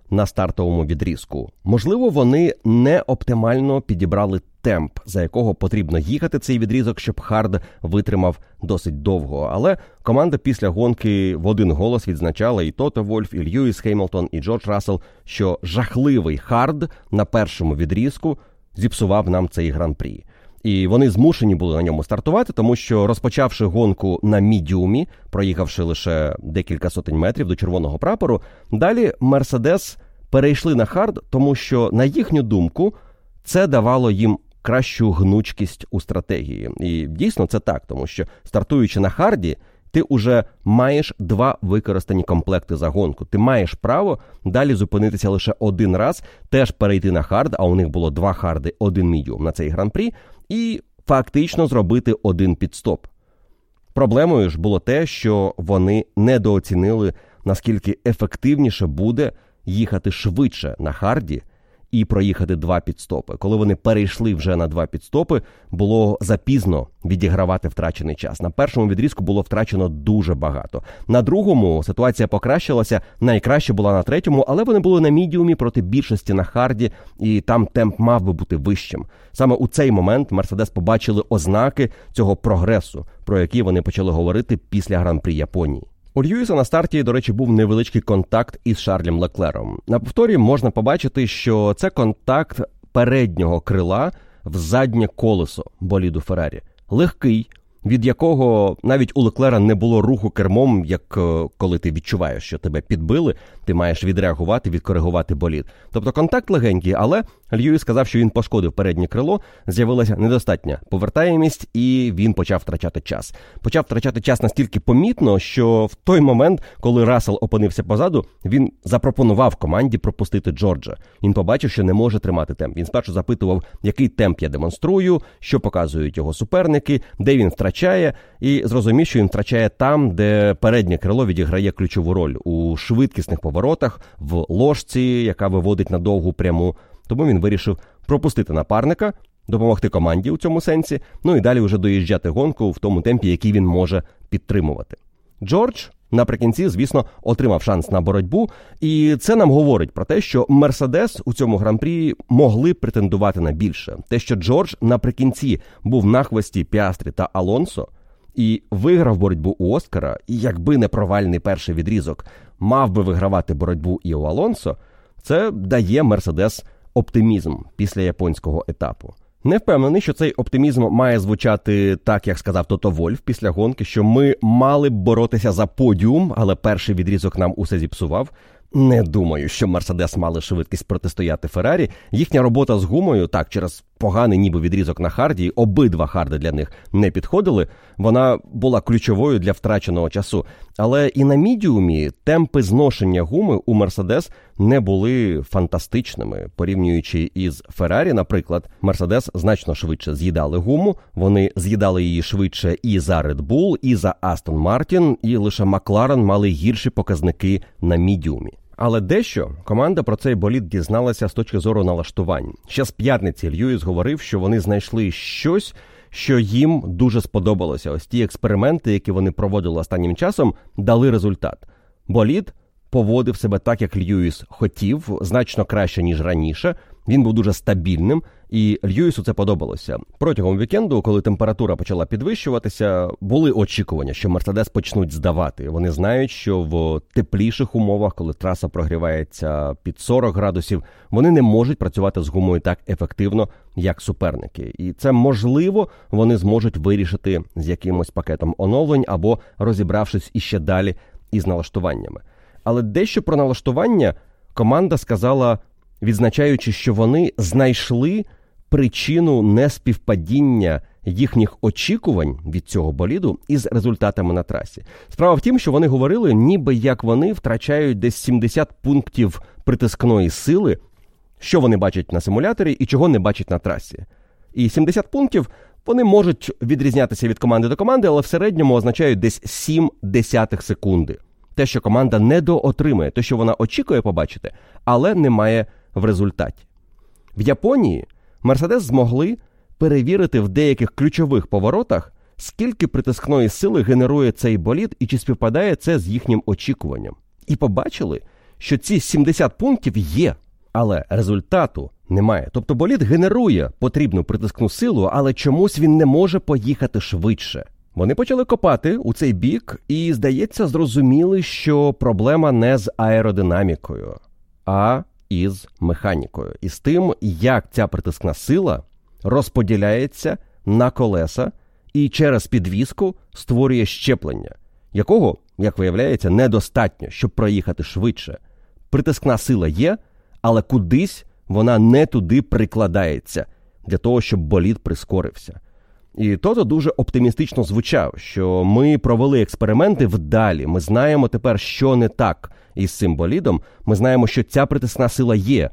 на стартовому відрізку. Можливо, вони не оптимально підібрали темп, за якого потрібно їхати цей відрізок, щоб хард витримав досить довго. Але команда після гонки в один голос відзначала, і Тото Вольф, і Льюіс Хемілтон, і Джордж Рассел, що жахливий хард на першому відрізку зіпсував нам цей гран-прі. І вони змушені були на ньому стартувати, тому що, розпочавши гонку на мідіумі, проїхавши лише декілька сотень метрів до червоного прапору, далі Мерседес перейшли на хард, тому що, на їхню думку, це давало їм кращу гнучкість у стратегії. І дійсно це так, тому що, стартуючи на харді, ти вже маєш два використані комплекти за гонку. Ти маєш право далі зупинитися лише один раз, теж перейти на хард, а у них було два харди, один мідіум на цей гран-прі, і фактично зробити один підстоп. Проблемою ж було те, що вони недооцінили, наскільки ефективніше буде їхати швидше на харді і проїхати два підстопи. Коли вони перейшли вже на два підстопи, було запізно відігравати втрачений час. На першому відрізку було втрачено дуже багато. На другому ситуація покращилася, найкраще була на третьому, але вони були на мідіумі проти більшості на харді, і там темп мав би бути вищим. Саме у цей момент Мерседес побачили ознаки цього прогресу, про які вони почали говорити після Гран-прі Японії. У Льюіса на старті, до речі, був невеличкий контакт із Шарлем Леклером. На повторі можна побачити, що це контакт переднього крила в заднє колесо боліду Феррарі. Легкий, від якого навіть у Леклера не було руху кермом, як коли ти відчуваєш, що тебе підбили, ти маєш відреагувати, відкоригувати болід. Тобто контакт легенький, але Льюіс сказав, що він пошкодив переднє крило, з'явилася недостатня повертаємість, і він почав втрачати час. Почав втрачати час настільки помітно, що в той момент, коли Рассел опинився позаду, він запропонував команді пропустити Джорджа. Він побачив, що не може тримати темп. Він спершу запитував, який темп я демонструю, що показують його суперники, де він втрачає, і зрозумів, що він втрачає там, де переднє крило відіграє ключову роль у швидкісних поворотах, в ложці, яка виводить на довгу пряму. Тому він вирішив пропустити напарника, допомогти команді у цьому сенсі, ну і далі вже доїжджати гонку в тому темпі, який він може підтримувати. Джордж наприкінці, звісно, отримав шанс на боротьбу, і це нам говорить про те, що Мерседес у цьому гран-прі могли претендувати на більше. Те, що Джордж наприкінці був на хвості Піастрі та Алонсо і виграв боротьбу у Оскара, і якби не провальний перший відрізок, мав би вигравати боротьбу і у Алонсо, це дає Мерседес оптимізм після японського етапу. Не впевнений, що цей оптимізм має звучати так, як сказав Тото Вольф після гонки, що ми мали б боротися за подіум, але перший відрізок нам усе зіпсував. Не думаю, що Мерседес мали швидкість протистояти Феррарі. Їхня робота з гумою, так, через поганий ніби відрізок на харді, обидва харди для них не підходили, вона була ключовою для втраченого часу. Але і на мідіумі темпи зношення гуми у Мерседес не були фантастичними. Порівнюючи із Феррарі, наприклад, Мерседес значно швидше з'їдали гуму, вони з'їдали її швидше і за Red Bull, і за Астон Мартін, і лише Макларен мали гірші показники на мідіумі. Але дещо команда про цей болід дізналася з точки зору налаштувань. Ще з п'ятниці Льюіс говорив, що вони знайшли щось, що їм дуже сподобалося. Ось ті експерименти, які вони проводили останнім часом, дали результат. Болід поводив себе так, як Льюіс хотів, значно краще, ніж раніше. Він був дуже стабільним, і Льюісу це подобалося. Протягом вікенду, коли температура почала підвищуватися, були очікування, що Мерседес почнуть здавати. Вони знають, що в тепліших умовах, коли траса прогрівається під сорок градусів, вони не можуть працювати з гумою так ефективно, як суперники. І це, можливо, вони зможуть вирішити з якимось пакетом оновлень або розібравшись іще далі із налаштуваннями. Але дещо про налаштування команда сказала, відзначаючи, що вони знайшли причину неспівпадіння їхніх очікувань від цього боліду із результатами на трасі. Справа в тім, що вони говорили, ніби як вони втрачають десь сімдесят пунктів притискної сили, що вони бачать на симуляторі і чого не бачать на трасі. І сімдесят пунктів вони можуть відрізнятися від команди до команди, але в середньому означають десь сім десятих секунди. Те, що команда недоотримує, те, що вона очікує побачити, але не має в результаті. В Японії Мерседес змогли перевірити в деяких ключових поворотах, скільки притискної сили генерує цей болід і чи співпадає це з їхнім очікуванням. І побачили, що ці сімдесят пунктів є, але результату немає. Тобто болід генерує потрібну притискну силу, але чомусь він не може поїхати швидше. Вони почали копати у цей бік і, здається, зрозуміли, що проблема не з аеродинамікою, а із механікою. І з тим, як ця притискна сила розподіляється на колеса і через підвіску створює щеплення, якого, як виявляється, недостатньо, щоб проїхати швидше. Притискна сила є, але кудись вона не туди прикладається для того, щоб болід прискорився. І Тото дуже оптимістично звучав, що ми провели експерименти вдалі, ми знаємо тепер, що не так із цим болідом, ми знаємо, що ця притискна сила є,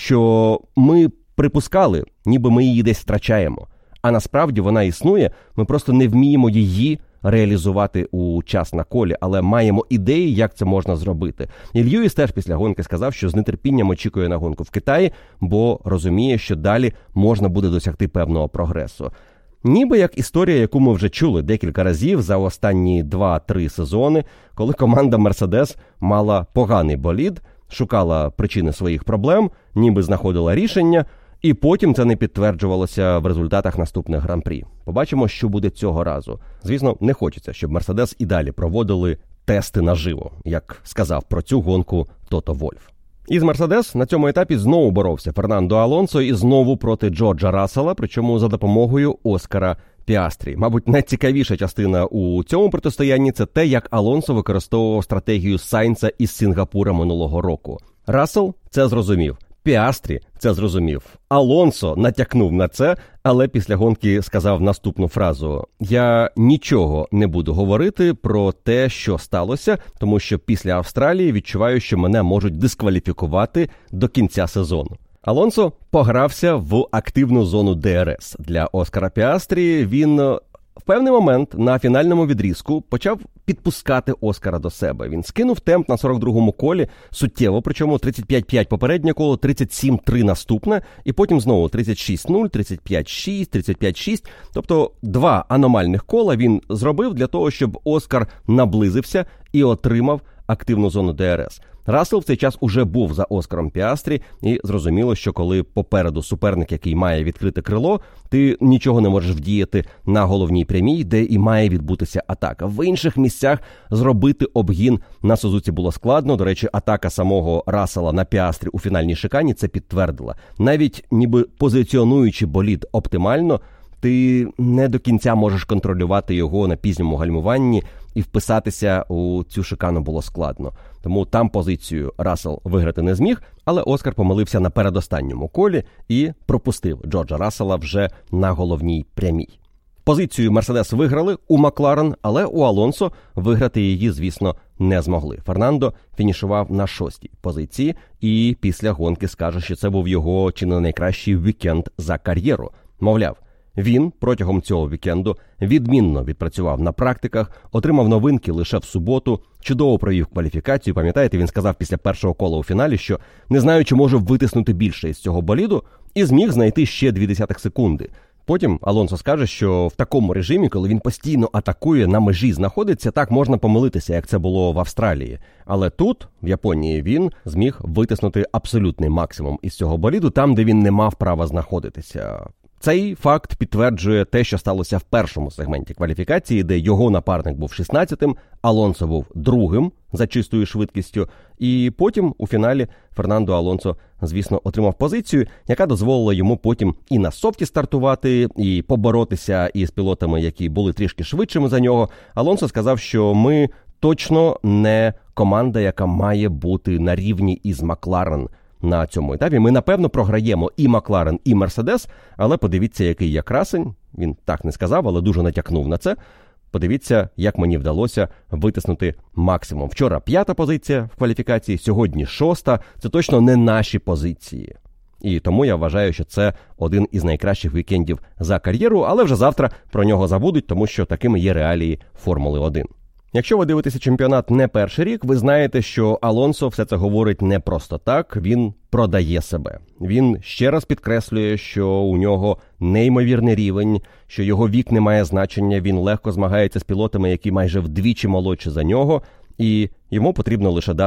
що ми припускали, ніби ми її десь втрачаємо, а насправді вона існує, ми просто не вміємо її реалізувати у час на колі, але маємо ідеї, як це можна зробити. І Льюіс теж після гонки сказав, що з нетерпінням очікує на гонку в Китаї, бо розуміє, що далі можна буде досягти певного прогресу. Ніби як історія, яку ми вже чули декілька разів за останні два-три сезони, коли команда Mercedes мала поганий болід, шукала причини своїх проблем, ніби знаходила рішення, і потім це не підтверджувалося в результатах наступних гран-прі. Побачимо, що буде цього разу. Звісно, не хочеться, щоб Mercedes і далі проводили тести наживо, як сказав про цю гонку Тото Вольф. Із Mercedes на цьому етапі знову боровся Фернандо Алонсо і знову проти Джорджа Рассела, причому за допомогою Оскара Піастрі. Мабуть, найцікавіша частина у цьому протистоянні – це те, як Алонсо використовував стратегію Сайнца із Сінгапура минулого року. Рассел це зрозумів. Піастрі це зрозумів. Алонсо натякнув на це, але після гонки сказав наступну фразу: «Я нічого не буду говорити про те, що сталося, тому що після Австралії відчуваю, що мене можуть дискваліфікувати до кінця сезону». Алонсо погрався в активну зону Д Р С. Для Оскара Піастрі він в певний момент на фінальному відрізку почав підпускати Оскара до себе. Він скинув темп на сорок другому колі суттєво, причому тридцять п'ять п'ять попереднє коло, тридцять сім три наступне, і потім знову тридцять шість нуль, тридцять п'ять шість, тридцять п'ять шість. Тобто два аномальних кола він зробив для того, щоб Оскар наблизився і отримав активну зону Д Р С. Рассел в цей час уже був за Оскаром Піастрі, і зрозуміло, що коли попереду суперник, який має відкрите крило, ти нічого не можеш вдіяти на головній прямій, де і має відбутися атака. В інших місцях зробити обгін на Сузуці було складно. До речі, атака самого Рассела на Піастрі у фінальній шикані це підтвердила. Навіть ніби позиціонуючи болід оптимально, ти не до кінця можеш контролювати його на пізньому гальмуванні, і вписатися у цю шикану було складно. Тому там позицію Рассел виграти не зміг, але Оскар помилився на передостанньому колі і пропустив Джорджа Рассела вже на головній прямій. Позицію Мерседес виграли у Макларен, але у Алонсо виграти її, звісно, не змогли. Фернандо фінішував на шостій позиції і після гонки скаже, що це був його чи не найкращий вікенд за кар'єру. Мовляв, він протягом цього вікенду відмінно відпрацював на практиках, отримав новинки лише в суботу, чудово провів кваліфікацію. Пам'ятаєте, він сказав після першого кола у фіналі, що не знаю, чи можу витиснути більше із цього боліду, і зміг знайти ще дві десятих секунди. Потім Алонсо скаже, що в такому режимі, коли він постійно атакує, на межі знаходиться, так можна помилитися, як це було в Австралії. Але тут, в Японії, він зміг витиснути абсолютний максимум із цього боліду, там, де він не мав права знаходитися. Цей факт підтверджує те, що сталося в першому сегменті кваліфікації, де його напарник був шістнадцятим, Алонсо був другим за чистою швидкістю, і потім у фіналі Фернандо Алонсо, звісно, отримав позицію, яка дозволила йому потім і на софті стартувати, і поборотися із пілотами, які були трішки швидшими за нього. Алонсо сказав, що ми точно не команда, яка має бути на рівні із Макларен. На цьому етапі ми, напевно, програємо і Макларен, і Мерседес, але подивіться, який я красень. Він так не сказав, але дуже натякнув на це. Подивіться, як мені вдалося витиснути максимум. Вчора п'ята позиція в кваліфікації, сьогодні шоста. Це точно не наші позиції. І тому я вважаю, що це один із найкращих вікендів за кар'єру, але вже завтра про нього забудуть, тому що такими є реалії Формули один. Якщо ви дивитеся чемпіонат не перший рік, ви знаєте, що Алонсо все це говорить не просто так, він продає себе. Він ще раз підкреслює, що у нього неймовірний рівень, що його вік не має значення, він легко змагається з пілотами, які майже вдвічі молодші за нього, і йому потрібно лише дати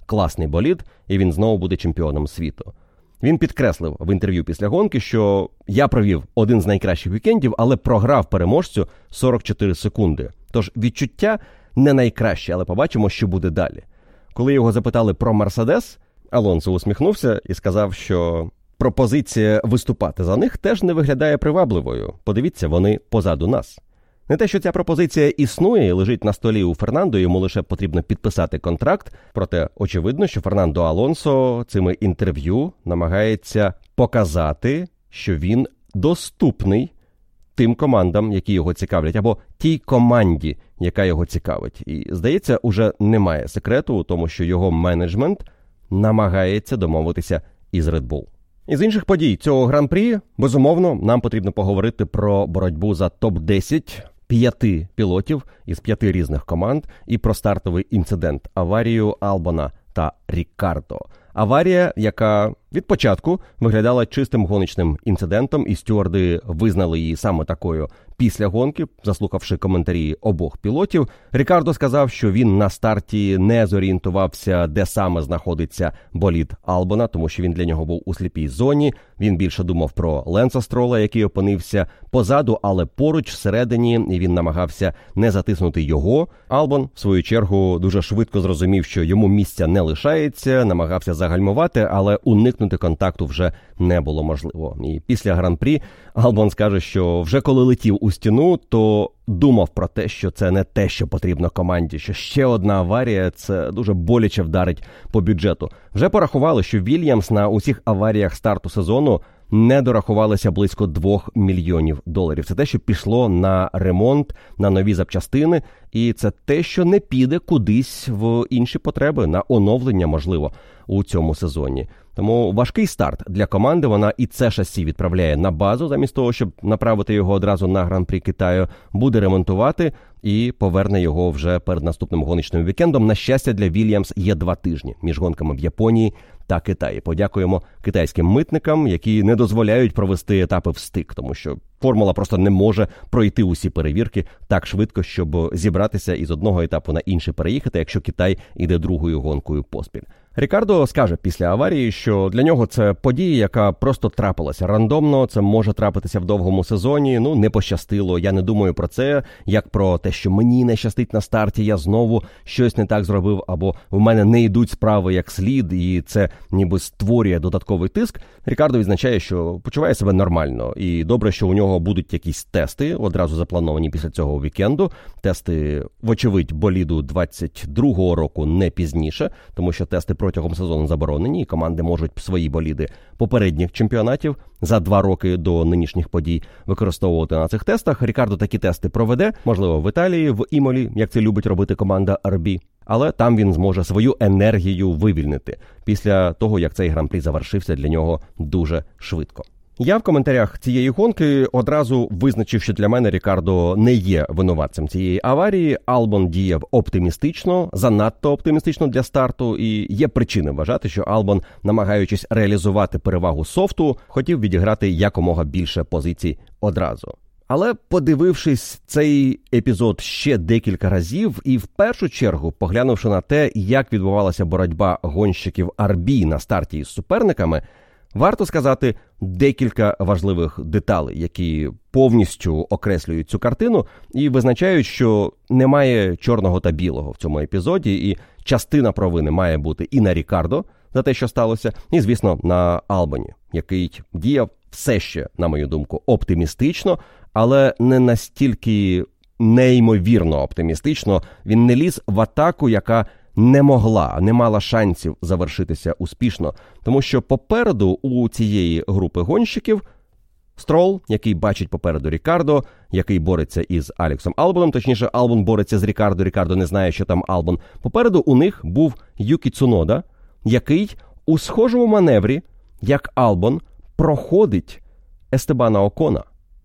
класний болід, і він знову буде чемпіоном світу. Він підкреслив в інтерв'ю після гонки, що я провів один з найкращих вікендів, але програв переможцю сорок чотири секунди. Тож відчуття не найкраще, але побачимо, що буде далі. Коли його запитали про Мерседес, Алонсо усміхнувся і сказав, що пропозиція виступати за них теж не виглядає привабливою. Подивіться, вони позаду нас. Не те, що ця пропозиція існує і лежить на столі у Фернандо, йому лише потрібно підписати контракт, проте очевидно, що Фернандо Алонсо цими інтерв'ю намагається показати, що він доступний тим командам, які його цікавлять, або тій команді, яка його цікавить. І, здається, уже немає секрету у тому, що його менеджмент намагається домовитися із Red Bull. Із інших подій цього гран-прі, безумовно, нам потрібно поговорити про боротьбу за топ десять п'яти пілотів із п'яти різних команд і про стартовий інцидент – аварію Албона та Ріккардо. Аварія, яка від початку виглядала чистим гоночним інцидентом, і стюарди визнали її саме такою після гонки, заслухавши коментарі обох пілотів. Ріккардо сказав, що він на старті не зорієнтувався, де саме знаходиться болід Албона, тому що він для нього був у сліпій зоні. Він більше думав про Ленса Строла, який опинився позаду, але поруч, всередині, і він намагався не затиснути його. Албон, в свою чергу, дуже швидко зрозумів, що йому місця не лишається, намагався загальмувати, але уникнути контакту вже не було можливо. І після гран-прі Албон скаже, що вже коли летів у стіну, то думав про те, що це не те, що потрібно команді, що ще одна аварія – це дуже боляче вдарить по бюджету. Вже порахували, що Вільямс на усіх аваріях старту сезону не дорахувалися близько двох мільйонів доларів. Це те, що пішло на ремонт, на нові запчастини, і це те, що не піде кудись в інші потреби, на оновлення, можливо, у цьому сезоні. Тому важкий старт для команди. Вона і це шасі відправляє на базу, замість того, щоб направити його одразу на Гран-прі Китаю, буде ремонтувати і поверне його вже перед наступним гоночним вікендом. На щастя, для Вільямс є два тижні між гонками в Японії та Китаї. Подякуємо китайським митникам, які не дозволяють провести етапи в стик, тому що формула просто не може пройти усі перевірки так швидко, щоб зібратися із одного етапу на інший переїхати, якщо Китай іде другою гонкою поспіль. Ріккардо скаже після аварії, що для нього це подія, яка просто трапилася рандомно, це може трапитися в довгому сезоні, ну не пощастило, я не думаю про це, як про те, що мені не щастить на старті, я знову щось не так зробив, або в мене не йдуть справи як слід, і це ніби створює додатковий тиск. Ріккардо відзначає, що почуває себе нормально, і добре, що у нього будуть якісь тести, одразу заплановані після цього вікенду, тести, вочевидь, боліду двадцять другого року, не пізніше, тому що тести протягом сезону заборонені, і команди можуть свої боліди попередніх чемпіонатів за два роки до нинішніх подій використовувати на цих тестах. Ріккардо такі тести проведе, можливо, в Італії, в Імолі, як це любить робити команда ар бі, але там він зможе свою енергію вивільнити після того, як цей гран-прі завершився для нього дуже швидко. Я в коментарях цієї гонки одразу визначив, що для мене Ріккардо не є винуватцем цієї аварії. Албон діяв оптимістично, занадто оптимістично для старту, і є причини вважати, що Албон, намагаючись реалізувати перевагу софту, хотів відіграти якомога більше позицій одразу. Але подивившись цей епізод ще декілька разів і в першу чергу поглянувши на те, як відбувалася боротьба гонщиків ар бі на старті із суперниками, варто сказати декілька важливих деталей, які повністю окреслюють цю картину і визначають, що немає чорного та білого в цьому епізоді, і частина провини має бути і на Ріккардо за те, що сталося, і, звісно, на Албоні, який діяв все ще, на мою думку, оптимістично, але не настільки неймовірно оптимістично. Він не ліз в атаку, яка не могла, не мала шансів завершитися успішно, тому що попереду у цієї групи гонщиків Строл, який бачить попереду Ріккардо, який бореться із Алексом Албоном, точніше, Албон бореться з Ріккардо, Ріккардо не знає, що там Албон. Попереду у них був Юкі Цунода, який у схожому маневрі, як Албон, проходить Естебана Окона.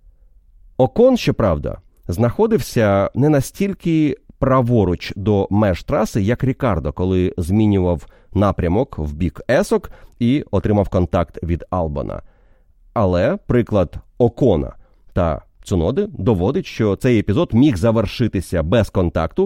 Окон, щоправда, знаходився не настільки праворуч до меж траси, як Ріккардо, коли змінював напрямок в бік есок і отримав контакт від Албона. Але приклад Окона та Цуноди доводить, що цей епізод міг завершитися без контакту,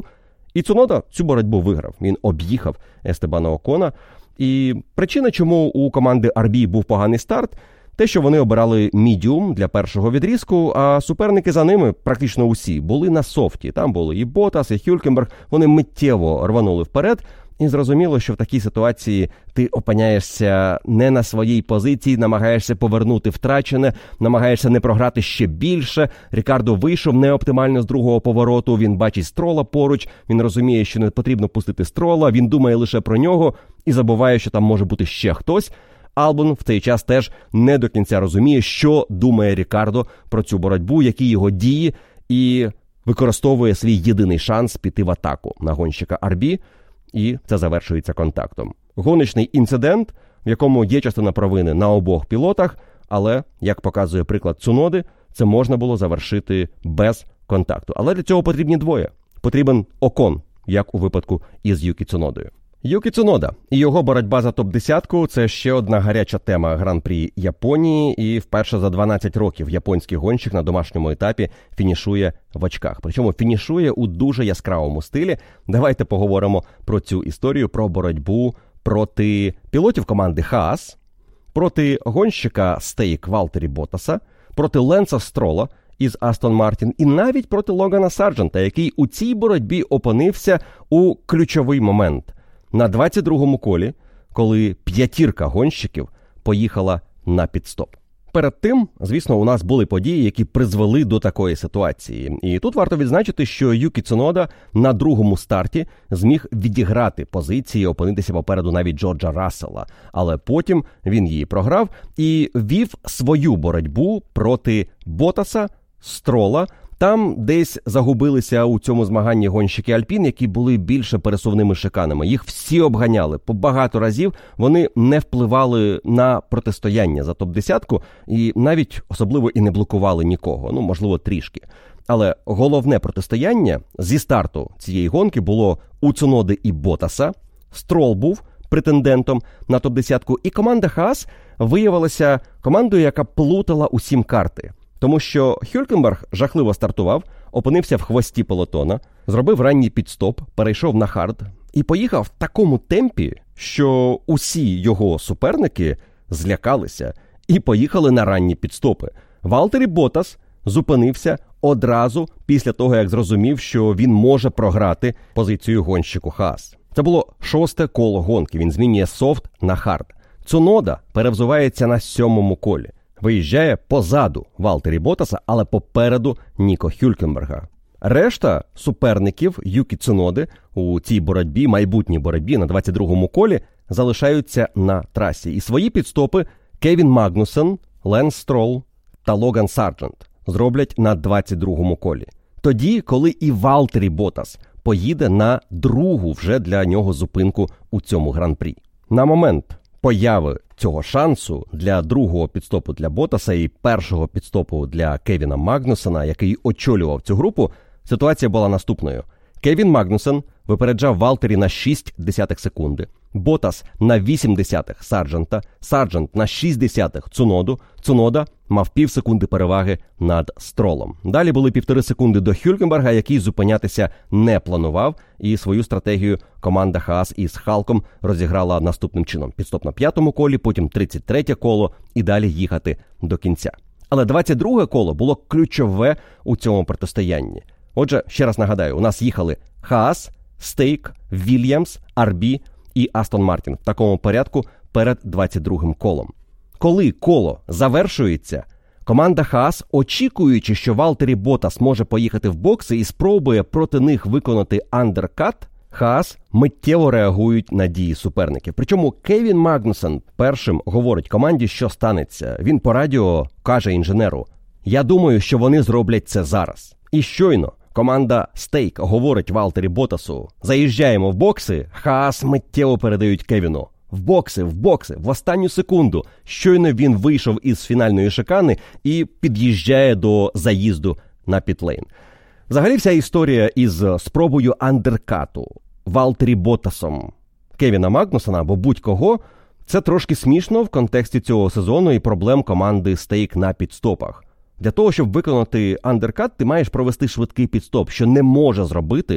І Цунода цю боротьбу виграв. Він об'їхав Естебана Окона. І причина, чому у команди ар бі був поганий старт, те, що вони обирали мідіум для першого відрізку, а суперники за ними, практично усі, були на софті. Там були і Ботас, і Хюлькенберг. Вони миттєво рванули вперед. І зрозуміло, що в такій ситуації ти опиняєшся не на своїй позиції, намагаєшся повернути втрачене, намагаєшся не програти ще більше. Рікардо вийшов неоптимально з другого повороту, він бачить Строла поруч, він розуміє, що не потрібно пустити Строла, він думає лише про нього і забуває, що там може бути ще хтось. Албон в цей час теж не до кінця розуміє, що думає Рікардо про цю боротьбу, які його дії, і використовує свій єдиний шанс піти в атаку на гонщика ар бі. І це завершується контактом. Гоночний інцидент, в якому є частина провини на обох пілотах, але, як показує приклад Цуноди, це можна було завершити без контакту. Але для цього потрібні двоє. Потрібен Окон, як у випадку із Юкі Цунодою. Юкі Цунода і його боротьба за топ-десятку – це ще одна гаряча тема Гран-прі Японії, і вперше за дванадцять років японський гонщик на домашньому етапі фінішує в очках. Причому фінішує у дуже яскравому стилі. Давайте поговоримо про цю історію, про боротьбу проти пілотів команди Хаас, проти гонщика Стейк Валтері Ботаса, проти Ленса Строла із Астон Мартін і навіть проти Логана Сарджента, який у цій боротьбі опинився у ключовий момент. На двадцять другому колі, коли п'ятірка гонщиків поїхала на підстоп. Перед тим, звісно, у нас були події, які призвели до такої ситуації. І тут варто відзначити, що Юкі Цунода на другому старті зміг відіграти позиції, опинитися попереду навіть Джорджа Рассела. Але потім він її програв і вів свою боротьбу проти Ботаса, Строла. Там десь загубилися у цьому змаганні гонщики Альпін, які були більше пересувними шиканами. Їх всі обганяли. По багато разів вони не впливали на протистояння за топ-десятку і навіть особливо і не блокували нікого. Ну, можливо, трішки. Але головне протистояння зі старту цієї гонки було у Цуноди і Ботаса. Строл був претендентом на топ-десятку. І команда Хаас виявилася командою, яка плутала усім карти. Тому що Хюлькенберг жахливо стартував, опинився в хвості пелотона, зробив ранній підстоп, перейшов на хард і поїхав в такому темпі, що усі його суперники злякалися і поїхали на ранні підстопи. Валтері Ботас зупинився одразу після того, як зрозумів, що він може програти позицію гонщику Хаас. Це було шосте коло гонки, він змінює софт на хард. Цунода перевзувається на сьомому колі. Виїжджає позаду Валтері Ботаса, але попереду Ніко Хюлькенберга. Решта суперників Юкі Цуноди у цій боротьбі, майбутній боротьбі на двадцять другому колі залишаються на трасі. І свої підстопи Кевін Магнуссен, Ленс Строл та Логан Сарджент зроблять на двадцять другому колі. Тоді, коли і Валтері Ботас поїде на другу вже для нього зупинку у цьому гран-прі. На момент появи цього шансу для другого підстопу для Ботаса і першого підстопу для Кевіна Магнуссена, який очолював цю групу, ситуація була наступною. Кевін Магнуссен випереджав Валтері на шість десятих секунди, Ботас на вісім десятих Сарджента, Сарджент на шість десятих Цуноду, Цунода мав пів секунди переваги над Стролом. Далі були півтори секунди до Хюлькенберга, який зупинятися не планував, і свою стратегію команда Хаас із Халком розіграла наступним чином. Підстоп на п'ятому колі, потім тридцять третє коло і далі їхати до кінця. Але двадцять друге коло було ключове у цьому протистоянні. Отже, ще раз нагадаю, у нас їхали Хаас, Стейк, Вільямс, ар бі і Астон Мартін в такому порядку перед двадцять другим колом. Коли коло завершується, команда Хаас, очікуючи, що Валтері Ботас може поїхати в бокси і спробує проти них виконати андеркат, Хаас миттєво реагують на дії суперників. Причому Кевін Магнуссен першим говорить команді, що станеться. Він по радіо каже інженеру: «Я думаю, що вони зроблять це зараз». І щойно команда Стейк говорить Валтері Ботасу: «Заїжджаємо в бокси», Хаас миттєво передають Кевіну: «В бокси, в бокси», в останню секунду. Щойно він вийшов із фінальної шикани і під'їжджає до заїзду на пітлейн. Взагалі вся історія із спробою андеркату Валтері Ботасом Кевіна Магнуссена або будь-кого – це трошки смішно в контексті цього сезону і проблем команди Стейк на підстопах. Для того, щоб виконати андеркат, ти маєш провести швидкий підстоп, що не може зробити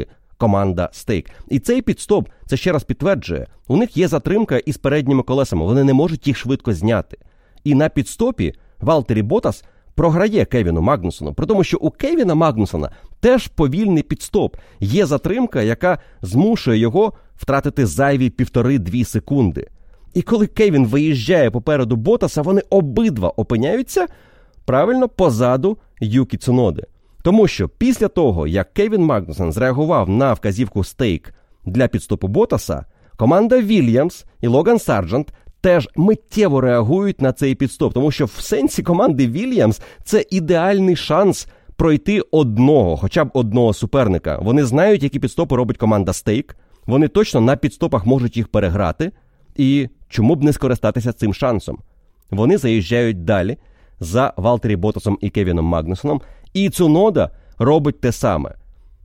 команда Стейк. І цей підстоп, це ще раз підтверджує, у них є затримка із передніми колесами, вони не можуть їх швидко зняти. І на підстопі Валтері Ботас програє Кевіну Магнусону, при тому, що у Кевіна Магнусона теж повільний підстоп. Є затримка, яка змушує його втратити зайві півтори-дві секунди. І коли Кевін виїжджає попереду Ботаса, вони обидва опиняються, правильно, позаду Юкі Цуноди. Тому що після того, як Кевін Магнусон зреагував на вказівку Стейк для підстопу Ботаса, команда Вільямс і Логан Сарджент теж миттєво реагують на цей підстоп. Тому що в сенсі команди Вільямс це ідеальний шанс пройти одного, хоча б одного суперника. Вони знають, які підстопи робить команда Стейк. Вони точно на підстопах можуть їх переграти. І чому б не скористатися цим шансом? Вони заїжджають далі за Валтері Ботасом і Кевіном Магнусоном. І Цунода робить те саме.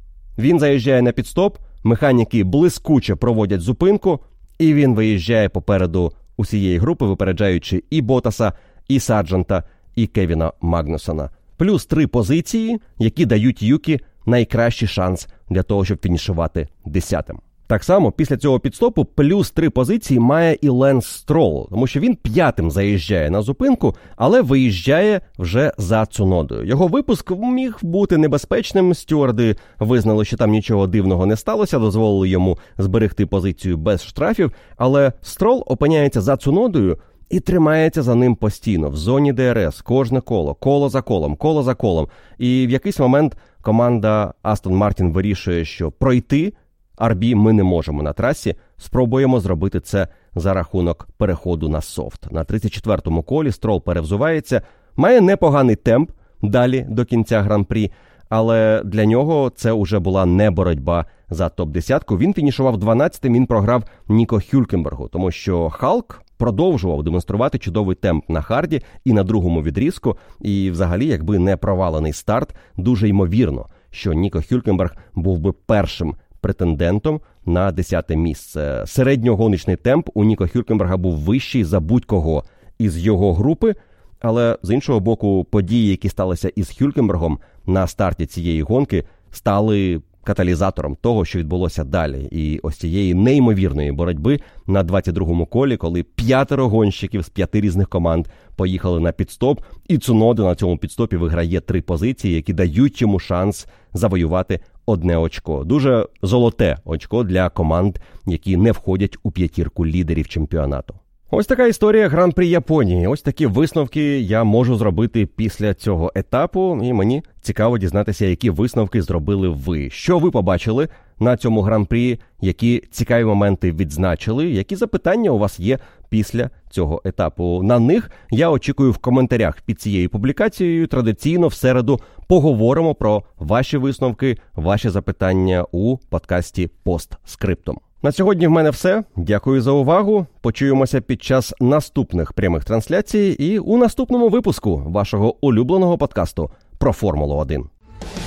Він заїжджає на підстоп, механіки блискуче проводять зупинку, і він виїжджає попереду усієї групи, випереджаючи і Ботаса, і Сарджента, і Кевіна Магнусона. Плюс три позиції, які дають Юкі найкращий шанс для того, щоб фінішувати десятим. Так само, після цього підстопу плюс три позиції має і Ленс Строл, тому що він п'ятим заїжджає на зупинку, але виїжджає вже за Цунодою. Його випуск міг бути небезпечним, стюарди визнали, що там нічого дивного не сталося, дозволили йому зберегти позицію без штрафів, але Строл опиняється за Цунодою і тримається за ним постійно, в зоні ДРС, кожне коло, коло за колом, коло за колом. І в якийсь момент команда Астон Мартін вирішує, що пройти ар бі ми не можемо на трасі, спробуємо зробити це за рахунок переходу на софт. На тридцять четвертому колі Строл перевзувається, має непоганий темп далі до кінця гран-прі, але для нього це вже була не боротьба за топ-десятку. Він фінішував дванадцятим, він програв Ніко Хюлькенбергу, тому що Халк продовжував демонструвати чудовий темп на харді і на другому відрізку, і взагалі, якби не провалений старт, дуже ймовірно, що Ніко Хюлькенберг був би першим претендентом на десяте місце. Середньогоночний темп у Ніко Хюлькенберга був вищий за будь-кого із його групи, але з іншого боку, події, які сталися із Хюлькенбергом на старті цієї гонки, стали каталізатором того, що відбулося далі. І ось цієї неймовірної боротьби на двадцять другому колі, коли п'ятеро гонщиків з п'яти різних команд поїхали на підстоп, і Цунода на цьому підстопі виграє три позиції, які дають йому шанс завоювати одне очко. Дуже золоте очко для команд, які не входять у п'ятірку лідерів чемпіонату. Ось така історія Гран-прі Японії. Ось такі висновки я можу зробити після цього етапу, і мені цікаво дізнатися, які висновки зробили ви. Що ви побачили на цьому Гран-прі, які цікаві моменти відзначили, які запитання у вас є після цього етапу. На них я очікую в коментарях під цією публікацією. Традиційно в середу поговоримо про ваші висновки, ваші запитання у подкасті «Постскриптум». На сьогодні в мене все. Дякую за увагу. Почуємося під час наступних прямих трансляцій і у наступному випуску вашого улюбленого подкасту про Формулу один.